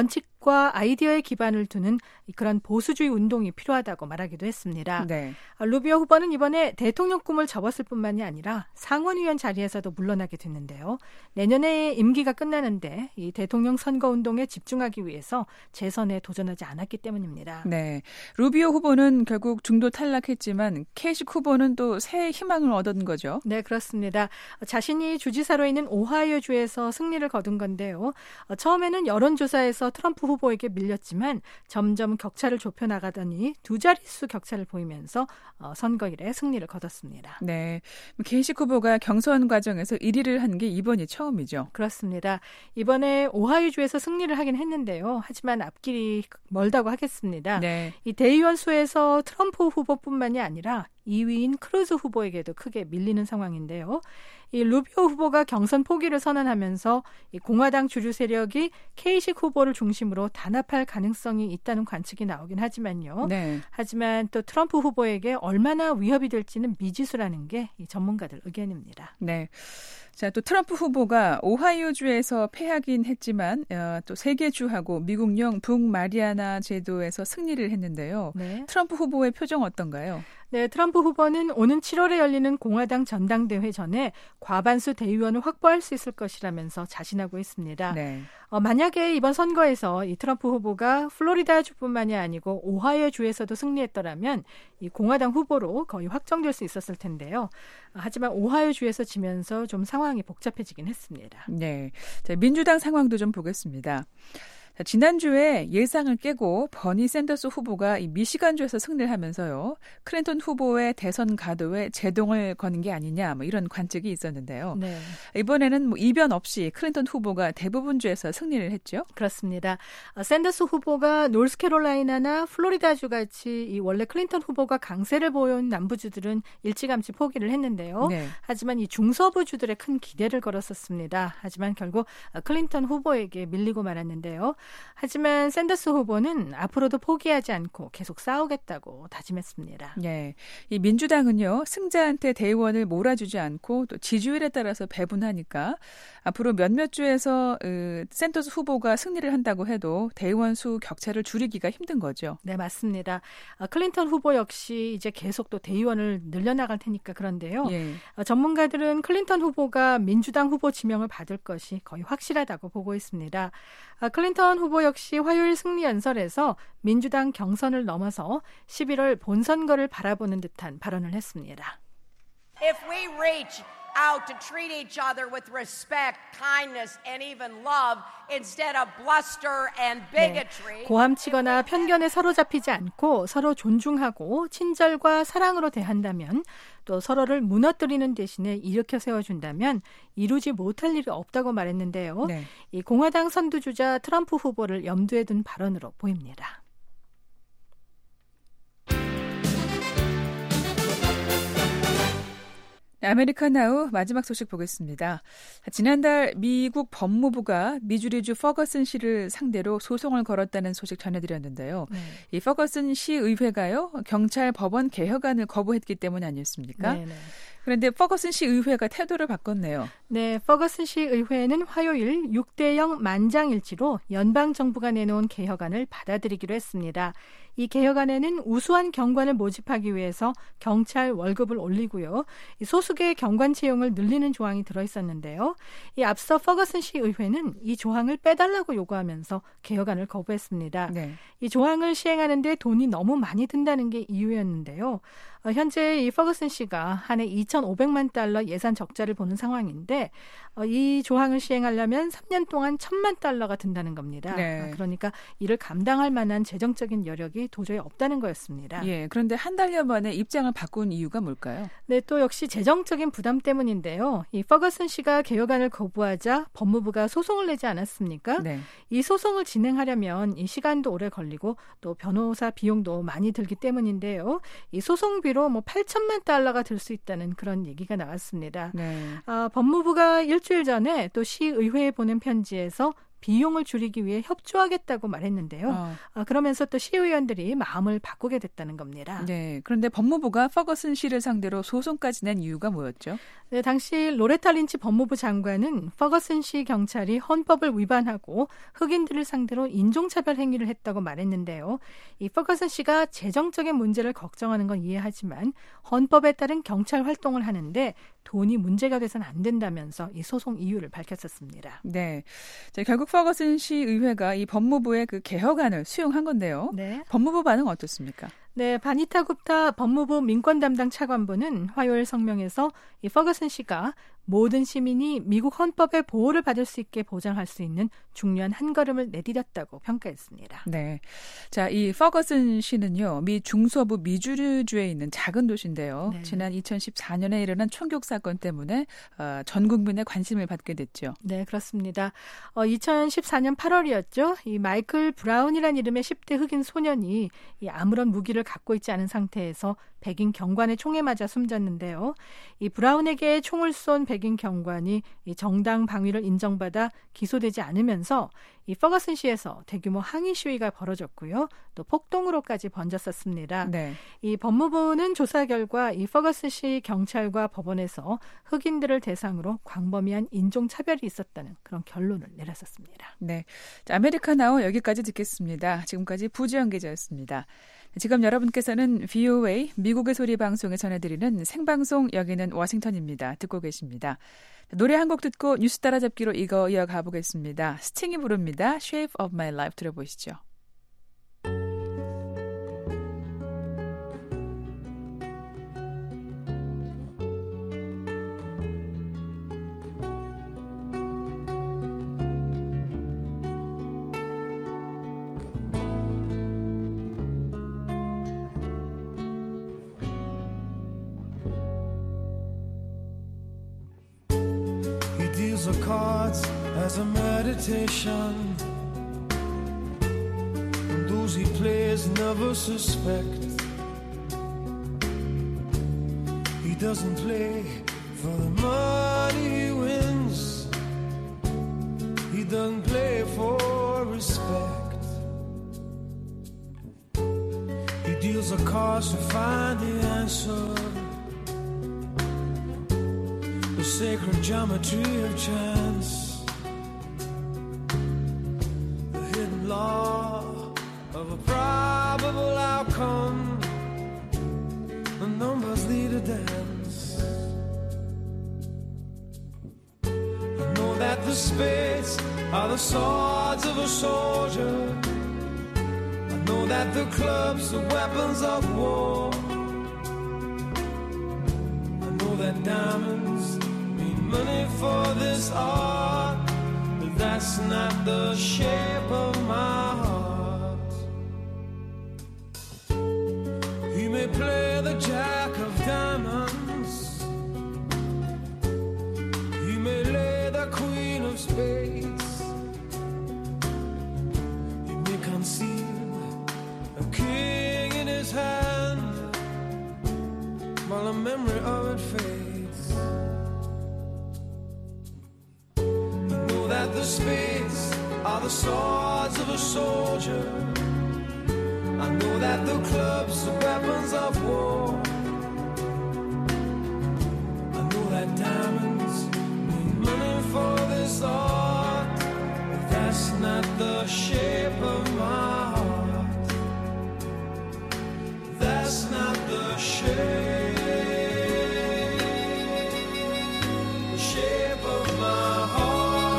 원칙과 아이디어에 기반을 두는 그런 보수주의 운동이 필요하다고 말하기도 했습니다. 네. 루비오 후보는 이번에 대통령 꿈을 접었을 뿐만이 아니라 상원의원 자리에서도 물러나게 됐는데요. 내년에 임기가 끝나는데 이 대통령 선거운동에 집중하기 위해서 재선에 도전하지 않았기 때문입니다. 네, 루비오 후보는 결국 중도 탈락했지만 케이식 후보는 또 새 희망을 얻은 거죠. 네, 그렇습니다. 자신이 주지사로 있는 오하이오주에서 승리를 거둔 건데요. 처음에는 여론조사에서 트럼프 후보에게 밀렸지만 점점 격차를 좁혀나가더니 두 자릿수 격차를 보이면서 선거일에 승리를 거뒀습니다. 네, 케이식 후보가 경선 과정에서 일 위를 한 게 이번이 처음이죠. 그렇습니다. 이번에 오하이오주에서 승리를 하긴 했는데요. 하지만 앞길이 멀다고 하겠습니다. 네. 이 대의원 수에서 트럼프 후보뿐만이 아니라 이 위인 크루즈 후보에게도 크게 밀리는 상황인데요. 이 루비오 후보가 경선 포기를 선언하면서 이 공화당 주류 세력이 케이식 후보를 중심으로 단합할 가능성이 있다는 관측이 나오긴 하지만요. 네. 하지만 또 트럼프 후보에게 얼마나 위협이 될지는 미지수라는 게 이 전문가들 의견입니다. 네. 자, 또 트럼프 후보가 오하이오주에서 패하긴 했지만 어, 또 세 개 주하고 미국령 북마리아나 제도에서 승리를 했는데요. 네. 트럼프 후보의 표정 어떤가요? 네, 트럼프 후보는 오는 칠월에 열리는 공화당 전당대회 전에 과반수 대의원을 확보할 수 있을 것이라면서 자신하고 있습니다. 네. 어, 만약에 이번 선거에서 이 트럼프 후보가 플로리다주뿐만이 아니고 오하이오주에서도 승리했더라면 이 공화당 후보로 거의 확정될 수 있었을 텐데요. 하지만 오하이오주에서 지면서 좀 상황이 복잡해지긴 했습니다. 네, 자, 민주당 상황도 좀 보겠습니다. 자, 지난주에 예상을 깨고 버니 샌더스 후보가 이 미시간주에서 승리를 하면서요. 클린턴 후보의 대선 가도에 제동을 거는 게 아니냐 뭐 이런 관측이 있었는데요. 네. 이번에는 뭐 이변 없이 클린턴 후보가 대부분 주에서 승리를 했죠. 그렇습니다. 어, 샌더스 후보가 노스캐롤라이나나 플로리다주 같이 이 원래 클린턴 후보가 강세를 보여온 남부주들은 일찌감치 포기를 했는데요. 네. 하지만 이 중서부주들의 큰 기대를 걸었었습니다. 하지만 결국 클린턴 후보에게 밀리고 말았는데요. 하지만 샌더스 후보는 앞으로도 포기하지 않고 계속 싸우겠다고 다짐했습니다. 네, 이 민주당은요 승자한테 대의원을 몰아주지 않고 또 지지율에 따라서 배분하니까 앞으로 몇몇 주에서 으, 샌더스 후보가 승리를 한다고 해도 대의원 수 격차를 줄이기가 힘든 거죠. 네, 맞습니다. 어, 클린턴 후보 역시 이제 계속 또 대의원을 늘려나갈 테니까 그런데요. 예. 어, 전문가들은 클린턴 후보가 민주당 후보 지명을 받을 것이 거의 확실하다고 보고 있습니다. 어, 클린턴 후보 역시 화요일 승리 연설에서 민주당 경선을 넘어서 십일월 본선거를 바라보는 듯한 발언을 했습니다. If we reach out to treat each other with respect, kindness, and even love instead of bluster and bigotry. 네, 고함치거나 편견에 사로잡히지 않고 서로 존중하고 친절과 사랑으로 대한다면 또 서로를 무너뜨리는 대신에 일으켜 세워준다면 이루지 못할 일이 없다고 말했는데요. 네. 이 공화당 선두주자 트럼프 후보를 염두에 둔 발언으로 보입니다. 네, 아메리칸 나우 마지막 소식 보겠습니다. 지난달 미국 법무부가 미주리주 퍼거슨 시를 상대로 소송을 걸었다는 소식 전해드렸는데요. 네. 이 퍼거슨 시 의회가요 경찰 법원 개혁안을 거부했기 때문 아니었습니까? 네네. 그런데 퍼거슨 시 의회가 태도를 바꿨네요. 네, 퍼거슨 시 의회는 화요일 육 대 영 만장일치로 연방정부가 내놓은 개혁안을 받아들이기로 했습니다. 이 개혁안에는 우수한 경관을 모집하기 위해서 경찰 월급을 올리고요. 이 소수의 경관 채용을 늘리는 조항이 들어있었는데요. 이 앞서 퍼거슨 시 의회는 이 조항을 빼달라고 요구하면서 개혁안을 거부했습니다. 네. 이 조항을 시행하는 데 돈이 너무 많이 든다는 게 이유였는데요. 어, 현재 이 퍼거슨 씨가 한 해 이천오백만 달러 예산 적자를 보는 상황인데 어, 이 조항을 시행하려면 삼 년 동안 천만 달러가 든다는 겁니다. 네. 어, 그러니까 이를 감당할 만한 재정적인 여력이 도저히 없다는 거였습니다. 예, 그런데 한 달여 만에 입장을 바꾼 이유가 뭘까요? 네, 또 역시 재정적인 부담 때문인데요. 이 퍼거슨 씨가 개혁안을 거부하자 법무부가 소송을 내지 않았습니까? 네. 이 소송을 진행하려면 이 시간도 오래 걸리고 또 변호사 비용도 많이 들기 때문인데요. 이 소송비로 뭐 팔천만 달러가 들 수 있다는 그런 얘기가 나왔습니다. 네. 아, 법무부가 일주일 전에 또 시의회에 보낸 편지에서 비용을 줄이기 위해 협조하겠다고 말했는데요. 어. 아, 그러면서 또 시의원들이 마음을 바꾸게 됐다는 겁니다. 네, 그런데 법무부가 퍼거슨 씨를 상대로 소송까지 낸 이유가 뭐였죠? 네, 당시 로레타 린치 법무부 장관은 퍼거슨 씨 경찰이 헌법을 위반하고 흑인들을 상대로 인종차별 행위를 했다고 말했는데요. 이 퍼거슨 씨가 재정적인 문제를 걱정하는 건 이해하지만 헌법에 따른 경찰 활동을 하는데 돈이 문제가 돼서는 안 된다면서 이 소송 이유를 밝혔었습니다. 네, 자, 결국 퍼거슨 시 의회가 이 법무부의 그 개혁안을 수용한 건데요. 네. 법무부 반응 어떻습니까? 네, 바니타 굽타 법무부 민권 담당 차관보는 화요일 성명에서 이 퍼거슨 씨가 모든 시민이 미국 헌법의 보호를 받을 수 있게 보장할 수 있는 중요한 한 걸음을 내디뎠다고 평가했습니다. 네, 자, 이 퍼거슨 시는요, 미 중서부 미주리주에 있는 작은 도시인데요. 네. 지난 이천십사 년에 일어난 총격 사건 때문에 어, 전 국민의 관심을 받게 됐죠. 네, 그렇습니다. 어, 이천십사 년 팔월이었죠. 이 마이클 브라운이라는 이름의 십 대 흑인 소년이 이 아무런 무기를 갖고 있지 않은 상태에서 백인 경관의 총에 맞아 숨졌는데요. 이 브라운에게 총을 쏜 백인 경관이 이 정당 방위를 인정받아 기소되지 않으면서 이 퍼거슨 시에서 대규모 항의 시위가 벌어졌고요. 또 폭동으로까지 번졌었습니다. 네. 이 법무부는 조사 결과 이 퍼거슨 시 경찰과 법원에서 흑인들을 대상으로 광범위한 인종차별이 있었다는 그런 결론을 내렸었습니다. 네, 자, 아메리칸 나우 여기까지 듣겠습니다. 지금까지 부지연 기자였습니다. 지금 여러분께서는 브이오에이 미국의 소리 방송에 전해드리는 생방송 여기는 워싱턴입니다. 듣고 계십니다. 노래 한 곡 듣고 뉴스 따라잡기로 이거 이어가 보겠습니다. 스팅이 부릅니다. Shape of My Life 들어보시죠. deals the cards as a meditation, and those he plays never suspect. He doesn't play for the money he wins, he doesn't play for respect. He deals the cards to find the answer, the sacred geometry of chance, the hidden law of a probable outcome. The numbers lead a dance. I know that the spades are the swords of a soldier. I know that the clubs are weapons of war. I know that diamonds mean money for this art, but that's not the shape of my heart. He may play the jack of diamonds, he may lay the queen of spades, he may conceal a king in his hand while the memory of it fades. I know that the spades are the swords of a soldier. I know that the clubs are weapons of war. I know that diamonds mean money for this art, but that's not the shape of my heart. That's not the shape, the shape of my heart.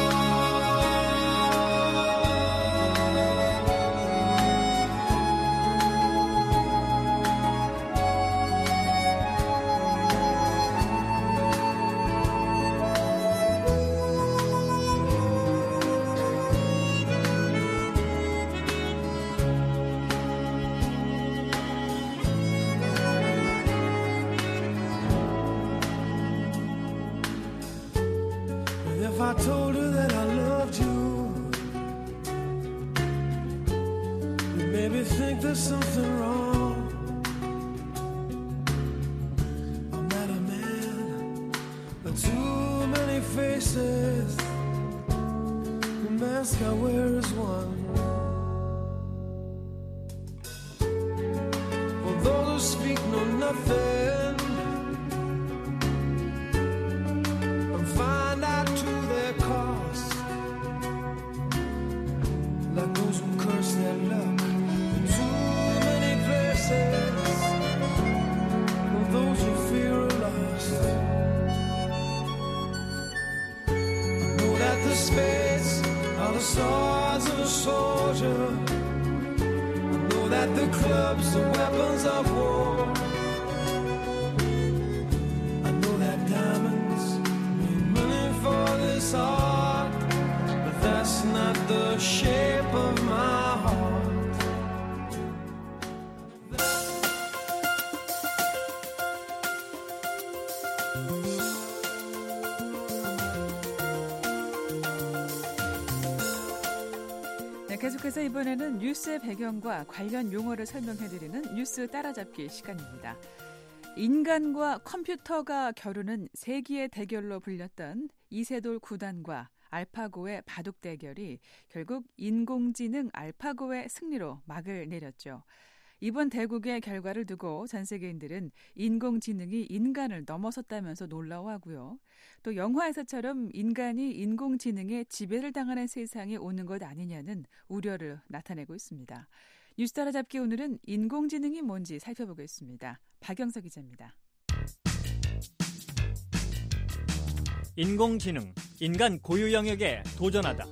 I told her that I loved you, you made me think there's something wrong. I'm not a man, but too many faces, the mask I wear is one. For those who speak know nothing and find out to their cost, like those who curse their luck in too many places, or those who fear are lost. I know that the spades are the swords of a soldier. I know that the clubs are weapons of war. I know that diamonds mean money for this art, but that's not the shape of my heart. 네, 계속해서 이번에는 뉴스의 배경과 관련 용어를 설명해드리는 뉴스 따라잡기 시간입니다. 인간과 컴퓨터가 겨루는 세기의 대결로 불렸던 이세돌 구단과 알파고의 바둑 대결이 결국 인공지능 알파고의 승리로 막을 내렸죠. 이번 대국의 결과를 두고 전 세계인들은 인공지능이 인간을 넘어섰다면서 놀라워하고요. 또 영화에서처럼 인간이 인공지능의 지배를 당하는 세상이 오는 것 아니냐는 우려를 나타내고 있습니다. 뉴스 따라잡기 오늘은 인공지능이 뭔지 살펴보겠습니다. 박영석 기자입니다. 인공지능, 인간 고유 영역에 도전하다.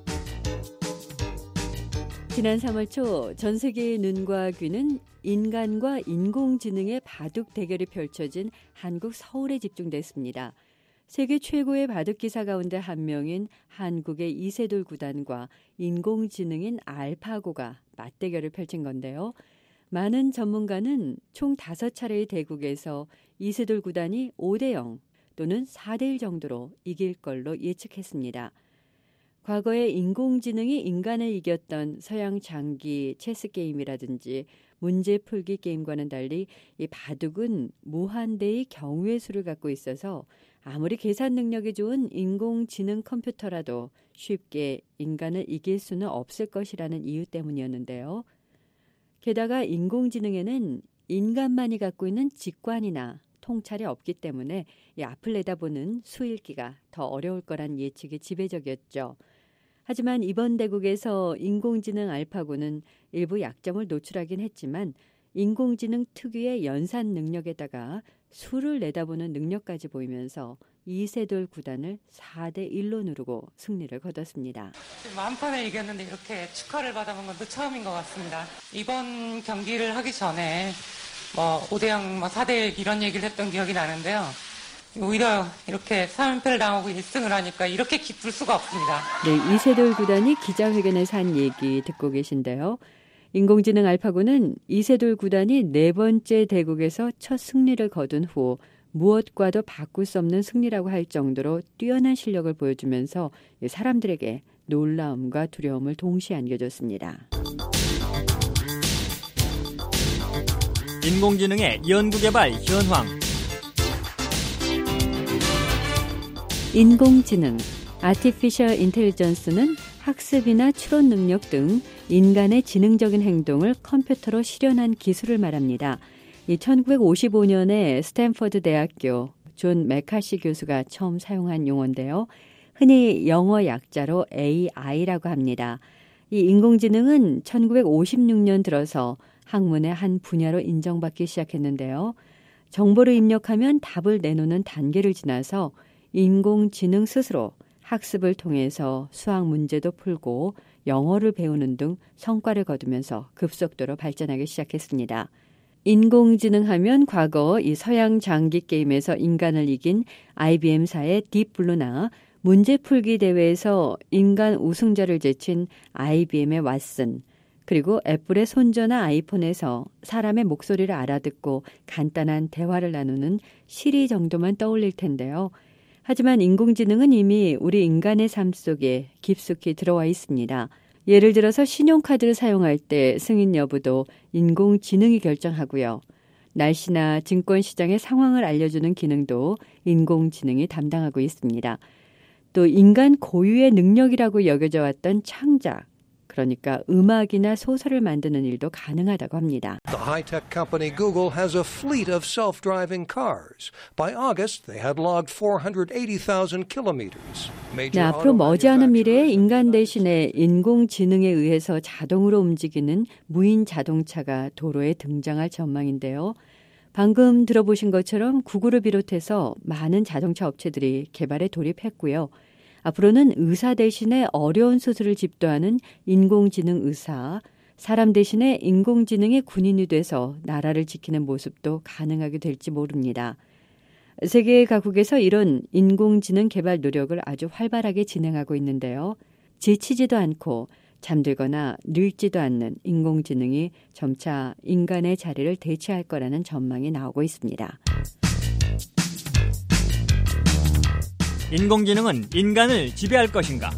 지난 삼월 초 전 세계의 눈과 귀는 인간과 인공지능의 바둑 대결이 펼쳐진 한국 서울에 집중됐습니다. 세계 최고의 바둑 기사 가운데 한 명인 한국의 이세돌 구단과 인공지능인 알파고가 맞대결을 펼친 건데요. 많은 전문가는 총 다섯 차례의 대국에서 이세돌 구단이 오 대 영, 또는 사 대 일 정도로 이길 걸로 예측했습니다. 과거에 인공지능이 인간을 이겼던 서양 장기 체스 게임이라든지 문제 풀기 게임과는 달리 이 바둑은 무한대의 경우의 수를 갖고 있어서 아무리 계산 능력이 좋은 인공지능 컴퓨터라도 쉽게 인간을 이길 수는 없을 것이라는 이유 때문이었는데요. 게다가 인공지능에는 인간만이 갖고 있는 직관이나 통찰이 없기 때문에 이 앞을 내다보는 수읽기가 더 어려울 거란 예측이 지배적이었죠. 하지만 이번 대국에서 인공지능 알파고는 일부 약점을 노출하긴 했지만 인공지능 특유의 연산 능력에다가 수를 내다보는 능력까지 보이면서 이세돌 구단을 사 대 일로 누르고 승리를 거뒀습니다. 만판에 이겼는데 이렇게 축하를 받아본 건 또 처음인 것 같습니다. 이번 경기를 하기 전에 뭐 오 대 영, 뭐 사 대 일 이런 얘기를 했던 기억이 나는데요. 오히려 이렇게 삼 연패를 당하고 일 승을 하니까 이렇게 기쁠 수가 없습니다. 네, 이세돌 구단이 기자회견에서 한 얘기 듣고 계신데요. 인공지능 알파고는 이세돌 구단이 네 번째 대국에서 첫 승리를 거둔 후 무엇과도 바꿀 수 없는 승리라고 할 정도로 뛰어난 실력을 보여주면서 사람들에게 놀라움과 두려움을 동시에 안겨줬습니다. 인공지능의 연구개발 현황. 인공지능, Artificial Intelligence는 학습이나 추론 능력 등 인간의 지능적인 행동을 컴퓨터로 실현한 기술을 말합니다. 이 천구백오십오 년에 스탠퍼드 대학교 존 맥카시 교수가 처음 사용한 용어인데요. 흔히 영어 약자로 에이아이라고 합니다. 이 인공지능은 천구백오십육 년 들어서 학문의 한 분야로 인정받기 시작했는데요. 정보를 입력하면 답을 내놓는 단계를 지나서 인공지능 스스로 학습을 통해서 수학 문제도 풀고 영어를 배우는 등 성과를 거두면서 급속도로 발전하기 시작했습니다. 인공지능 하면 과거 이 서양 장기 게임에서 인간을 이긴 아이비엠사의 딥블루나 문제풀기 대회에서 인간 우승자를 제친 아이비엠의 왓슨, 그리고 애플의 손전화 아이폰에서 사람의 목소리를 알아듣고 간단한 대화를 나누는 시리 정도만 떠올릴 텐데요. 하지만 인공지능은 이미 우리 인간의 삶 속에 깊숙이 들어와 있습니다. 예를 들어서 신용카드를 사용할 때 승인 여부도 인공지능이 결정하고요. 날씨나 증권시장의 상황을 알려주는 기능도 인공지능이 담당하고 있습니다. 또 인간 고유의 능력이라고 여겨져 왔던 창작, 그러니까 음악이나 소설을 만드는 일도 가능하다고 합니다. The high-tech company Google has a fleet of self-driving cars. By August, they had logged four hundred eighty thousand kilometers. 네, 앞으로 머지않은 미래에 인간 대신에 인공지능에 의해서 자동으로 움직이는 무인 자동차가 도로에 등장할 전망인데요. 방금 들어보신 것처럼 구글을 비롯해서 많은 자동차 업체들이 개발에 돌입했고요. 앞으로는 의사 대신에 어려운 수술을 집도하는 인공지능 의사, 사람 대신에 인공지능의 군인이 돼서 나라를 지키는 모습도 가능하게 될지 모릅니다. 세계 각국에서 이런 인공지능 개발 노력을 아주 활발하게 진행하고 있는데요. 지치지도 않고 잠들거나 늙지도 않는 인공지능이 점차 인간의 자리를 대체할 거라는 전망이 나오고 있습니다. 인공지능은 인간을 지배할 것인가?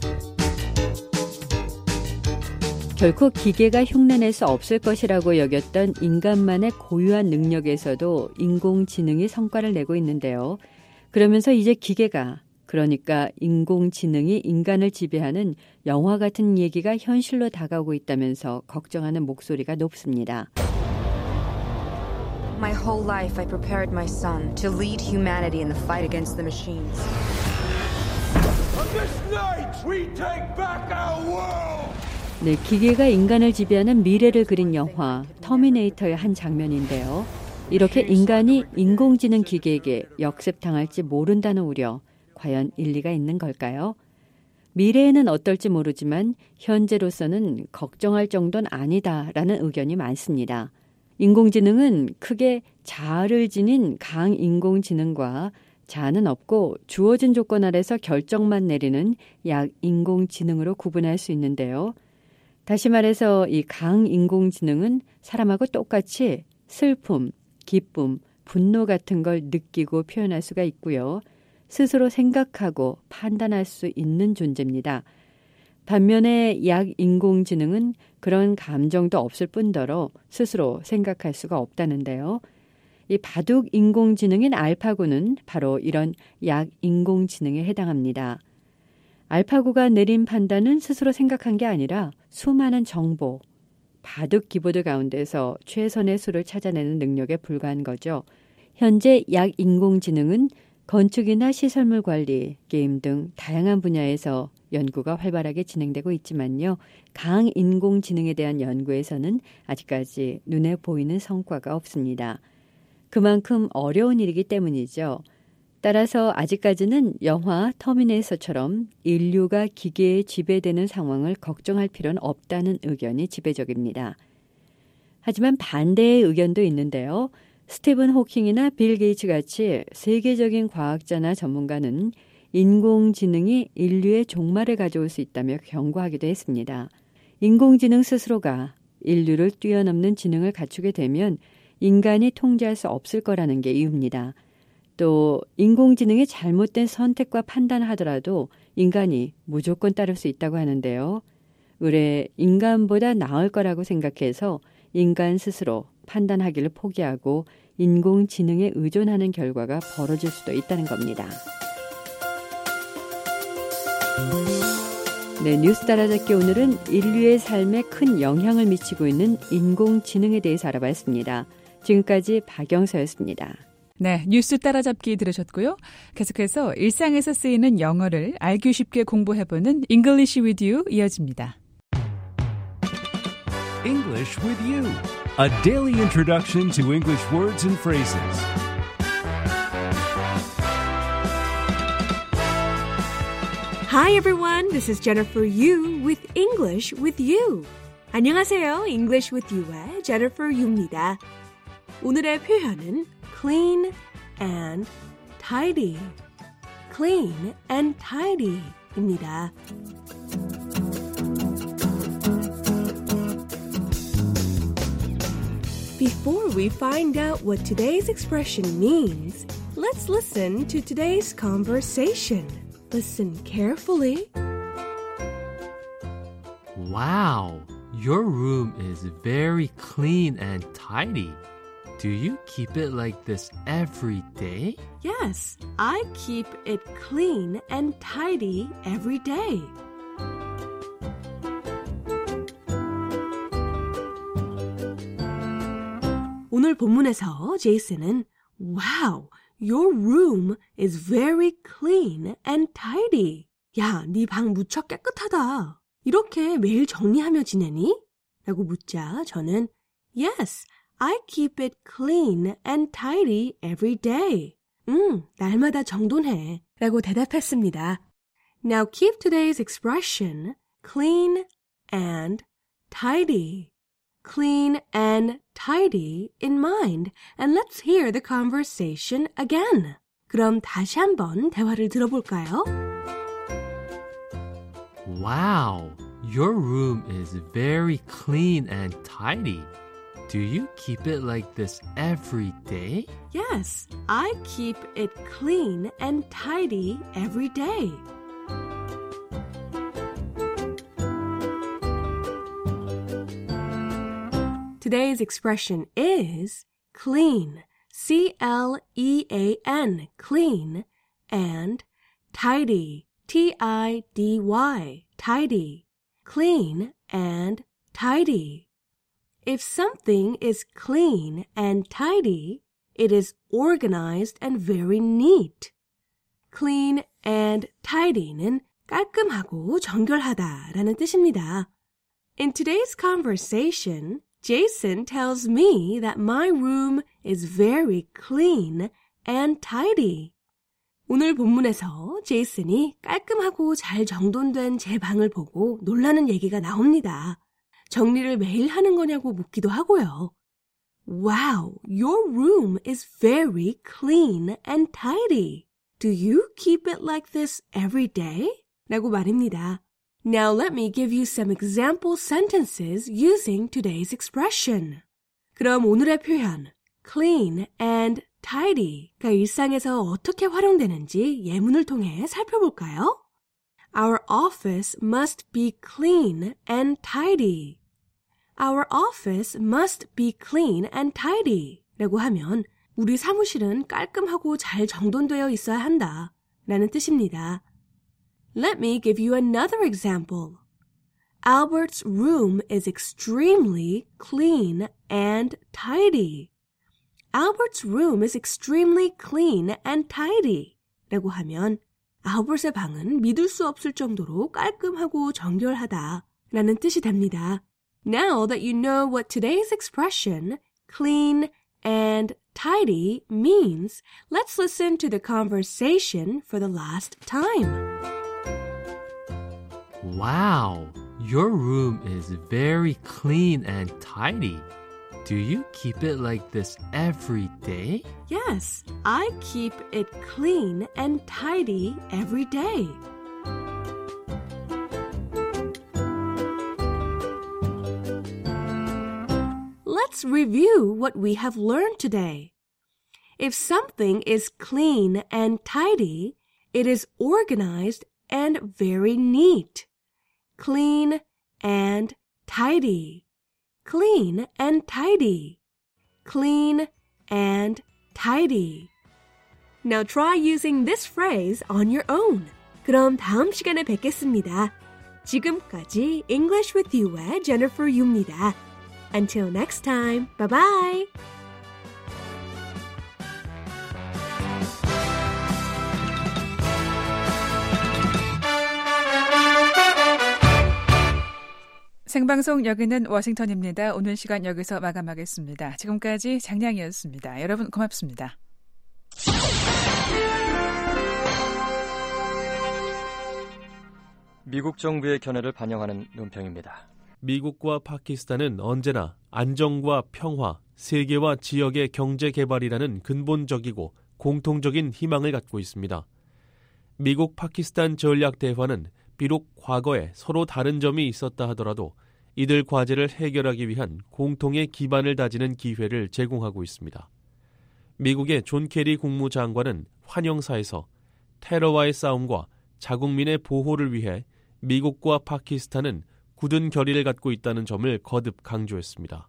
결코 기계가 흉내낼 수 없을 것이라고 여겼던 인간만의 고유한 능력에서도 인공지능이 성과를 내고 있는데요. 그러면서 이제 기계가, 그러니까 인공지능이 인간을 지배하는 영화 같은 얘기가 현실로 다가오고 있다면서 걱정하는 목소리가 높습니다. My whole life I prepared my son to lead humanity in the fight against the machines. This night we take back our world. 네, 기계가 인간을 지배하는 미래를 그린 영화 터미네이터의 한 장면인데요. 이렇게 인간이 인공지능 기계에게 역습당할지 모른다는 우려, 과연 일리가 있는 걸까요? 미래에는 어떨지 모르지만 현재로서는 걱정할 정도는 아니다라는 의견이 많습니다. 인공지능은 크게 자아를 지닌 강인공지능과 자아는 없고 주어진 조건 아래서 결정만 내리는 약인공지능으로 구분할 수 있는데요. 다시 말해서 이 강인공지능은 사람하고 똑같이 슬픔, 기쁨, 분노 같은 걸 느끼고 표현할 수가 있고요. 스스로 생각하고 판단할 수 있는 존재입니다. 반면에 약 인공지능은 그런 감정도 없을 뿐더러 스스로 생각할 수가 없다는데요. 이 바둑 인공지능인 알파고는 바로 이런 약 인공지능에 해당합니다. 알파고가 내린 판단은 스스로 생각한 게 아니라 수많은 정보, 바둑 키보드 가운데서 최선의 수를 찾아내는 능력에 불과한 거죠. 현재 약 인공지능은 건축이나 시설물 관리, 게임 등 다양한 분야에서 연구가 활발하게 진행되고 있지만요. 강 인공지능에 대한 연구에서는 아직까지 눈에 보이는 성과가 없습니다. 그만큼 어려운 일이기 때문이죠. 따라서 아직까지는 영화 터미네이터처럼 인류가 기계에 지배되는 상황을 걱정할 필요는 없다는 의견이 지배적입니다. 하지만 반대의 의견도 있는데요. 스티븐 호킹이나 빌 게이츠 같이 세계적인 과학자나 전문가는 인공지능이 인류의 종말을 가져올 수 있다며 경고하기도 했습니다. 인공지능 스스로가 인류를 뛰어넘는 지능을 갖추게 되면 인간이 통제할 수 없을 거라는 게 이유입니다. 또 인공지능이 잘못된 선택과 판단을 하더라도 인간이 무조건 따를 수 있다고 하는데요. 의뢰 인간보다 나을 거라고 생각해서 인간 스스로 판단하기를 포기하고 인공지능에 의존하는 결과가 벌어질 수도 있다는 겁니다. 네, 뉴스 따라잡기 오늘은 인류의 삶에 큰 영향을 미치고 있는 인공지능에 대해서 알아봤습니다. 지금까지 박영서였습니다. 네, 뉴스 따라잡기 들으셨고요. 계속해서 일상에서 쓰이는 영어를 알기 쉽게 공부해보는 English with You 이어집니다. English with You, a daily introduction to English words and phrases. Hi everyone, this is Jennifer Yu with English with You. 안녕하세요, English with You의 Jennifer Yu입니다. 오늘의 표현은 clean and tidy. clean and tidy입니다. Before we find out what today's expression means, let's listen to today's conversation. Listen carefully. Wow, your room is very clean and tidy. Do you keep it like this every day? Yes, I keep it clean and tidy every day. 오늘 본문에서 제이슨은 Wow, your room is very clean and tidy. 야, 네 방 무척 깨끗하다. 이렇게 매일 정리하며 지내니? 라고 묻자 저는 Yes, I keep it clean and tidy every day. 응, 날마다 정돈해. 라고 대답했습니다. Now keep today's expression clean and tidy. Clean and tidy in mind. And let's hear the conversation again. 그럼 다시 한번 대화를 들어볼까요? Wow, your room is very clean and tidy. Do you keep it like this every day? Yes, I keep it clean and tidy every day. Today's expression is clean, C L E A N, clean, and tidy, T I D Y, tidy, clean and tidy. If something is clean and tidy, it is organized and very neat. Clean and tidy는 깔끔하고 정결하다라는 뜻입니다. In today's conversation, Jason tells me that my room is very clean and tidy. 오늘 본문에서 제이슨이 깔끔하고 잘 정돈된 제 방을 보고 놀라는 얘기가 나옵니다. 정리를 매일 하는 거냐고 묻기도 하고요. Wow, your room is very clean and tidy. Do you keep it like this every day? 라고 말입니다. Now let me give you some example sentences using today's expression. 그럼 오늘의 표현 clean and tidy가 일상에서 어떻게 활용되는지 예문을 통해 살펴볼까요? Our office must be clean and tidy. Our office must be clean and tidy 라고 하면 우리 사무실은 깔끔하고 잘 정돈되어 있어야 한다 라는 뜻입니다. Let me give you another example. Albert's room is extremely clean and tidy. Albert's room is extremely clean and tidy 라고 하면 알버트의 방은 믿을 수 없을 정도로 깔끔하고 정결하다 라는 뜻이 됩니다. Now that you know what today's expression, clean and tidy, means, let's listen to the conversation for the last time. Wow, your room is very clean and tidy. Do you keep it like this every day? Yes, I keep it clean and tidy every day. Let's review what we have learned today. If something is clean and tidy, it is organized and very neat. Clean and tidy. Clean and tidy. Clean and tidy. Now try using this phrase on your own. 그럼 다음 시간에 뵙겠습니다. 지금까지 English with You의 Jennifer Yu입니다. Until next time, bye-bye. 생방송 여기는 워싱턴입니다. 오늘 시간 여기서 마감하겠습니다. 지금까지 장량이었습니다. 여러분 고맙습니다. 미국 정부의 견해를 반영하는 논평입니다. 미국과 파키스탄은 언제나 안정과 평화, 세계와 지역의 경제 개발이라는 근본적이고 공통적인 희망을 갖고 있습니다. 미국 파키스탄 전략 대화는 비록 과거에 서로 다른 점이 있었다 하더라도 이들 과제를 해결하기 위한 공통의 기반을 다지는 기회를 제공하고 있습니다. 미국의 존 케리 국무장관은 환영사에서 테러와의 싸움과 자국민의 보호를 위해 미국과 파키스탄은 굳은 결의를 갖고 있다는 점을 거듭 강조했습니다.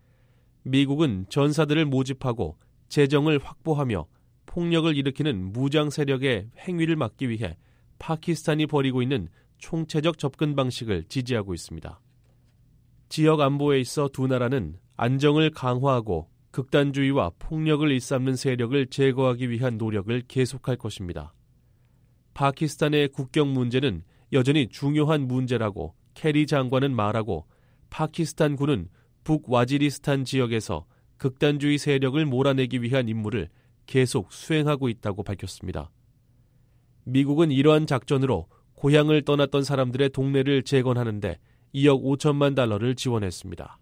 미국은 전사들을 모집하고 재정을 확보하며 폭력을 일으키는 무장 세력의 행위를 막기 위해 파키스탄이 벌이고 있는 총체적 접근 방식을 지지하고 있습니다. 지역 안보에 있어 두 나라는 안정을 강화하고 극단주의와 폭력을 일삼는 세력을 제거하기 위한 노력을 계속할 것입니다. 파키스탄의 국경 문제는 여전히 중요한 문제라고 캐리 장관은 말하고 파키스탄군은 북와지리스탄 지역에서 극단주의 세력을 몰아내기 위한 임무를 계속 수행하고 있다고 밝혔습니다. 미국은 이러한 작전으로 고향을 떠났던 사람들의 동네를 재건하는데 이억 오천만 달러를 지원했습니다.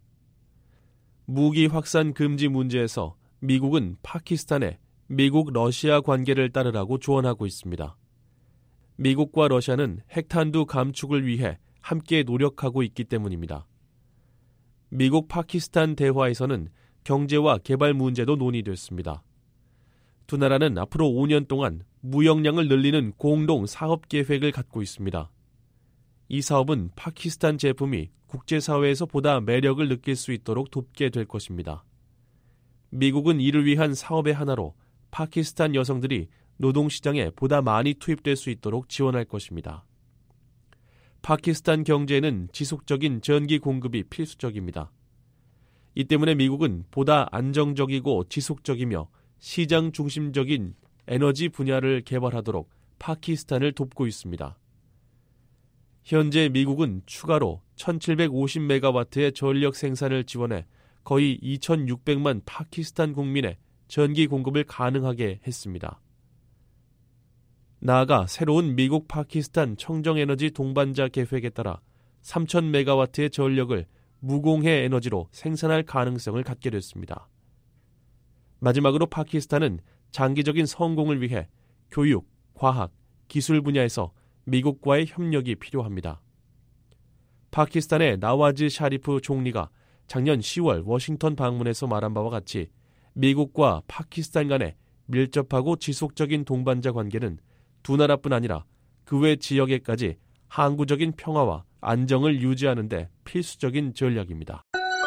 무기 확산 금지 문제에서 미국은 파키스탄에 미국-러시아 관계를 따르라고 조언하고 있습니다. 미국과 러시아는 핵탄두 감축을 위해 함께 노력하고 있기 때문입니다. 미국 파키스탄 대화에서는 경제와 개발 문제도 논의됐습니다. 두 나라는 앞으로 오 년 동안 무역량을 늘리는 공동 사업 계획을 갖고 있습니다. 이 사업은 파키스탄 제품이 국제사회에서 보다 매력을 느낄 수 있도록 돕게 될 것입니다. 미국은 이를 위한 사업의 하나로 파키스탄 여성들이 노동시장에 보다 많이 투입될 수 있도록 지원할 것입니다. 파키스탄 경제에는 지속적인 전기 공급이 필수적입니다. 이 때문에 미국은 보다 안정적이고 지속적이며 시장 중심적인 에너지 분야를 개발하도록 파키스탄을 돕고 있습니다. 현재 미국은 추가로 천칠백오십 메가와트의 전력 생산을 지원해 거의 이천육백만 파키스탄 국민의 전기 공급을 가능하게 했습니다. 나아가 새로운 미국 파키스탄 청정에너지 동반자 계획에 따라 삼천 메가와트의 전력을 무공해 에너지로 생산할 가능성을 갖게 됐습니다. 마지막으로 파키스탄은 장기적인 성공을 위해 교육, 과학, 기술 분야에서 미국과의 협력이 필요합니다. 파키스탄의 나와즈 샤리프 총리가 작년 시월 워싱턴 방문해서 말한 바와 같이 미국과 파키스탄 간의 밀접하고 지속적인 동반자 관계는 두 나라뿐 아니라 그 외 지역에까지 항구적인 평화와 안정을 유지하는 데 필수적인 전략입니다.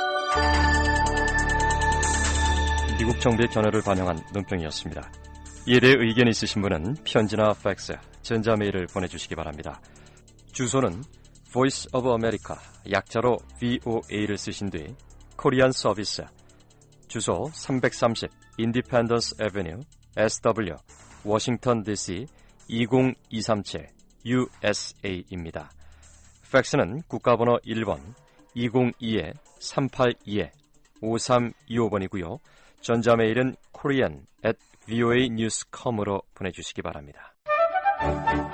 미국 정부의 견해를 반영한 논평이었습니다. 이에 대해 의견이 있으신 분은 편지나 팩스, 전자메일을 보내주시기 바랍니다. 주소는 Voice of America, 약자로 브이오에이를 쓰신 뒤 코리안 서비스, 주소 삼백삼십 Independence Avenue, 에스더블유, 워싱턴 디씨 이공이삼칠 유에스에이입니다. 팩스는 국가번호 일 번 이공이 삼팔이 오삼이오 번이고요. 전자메일은 korean at voanews dot com으로 보내주시기 바랍니다.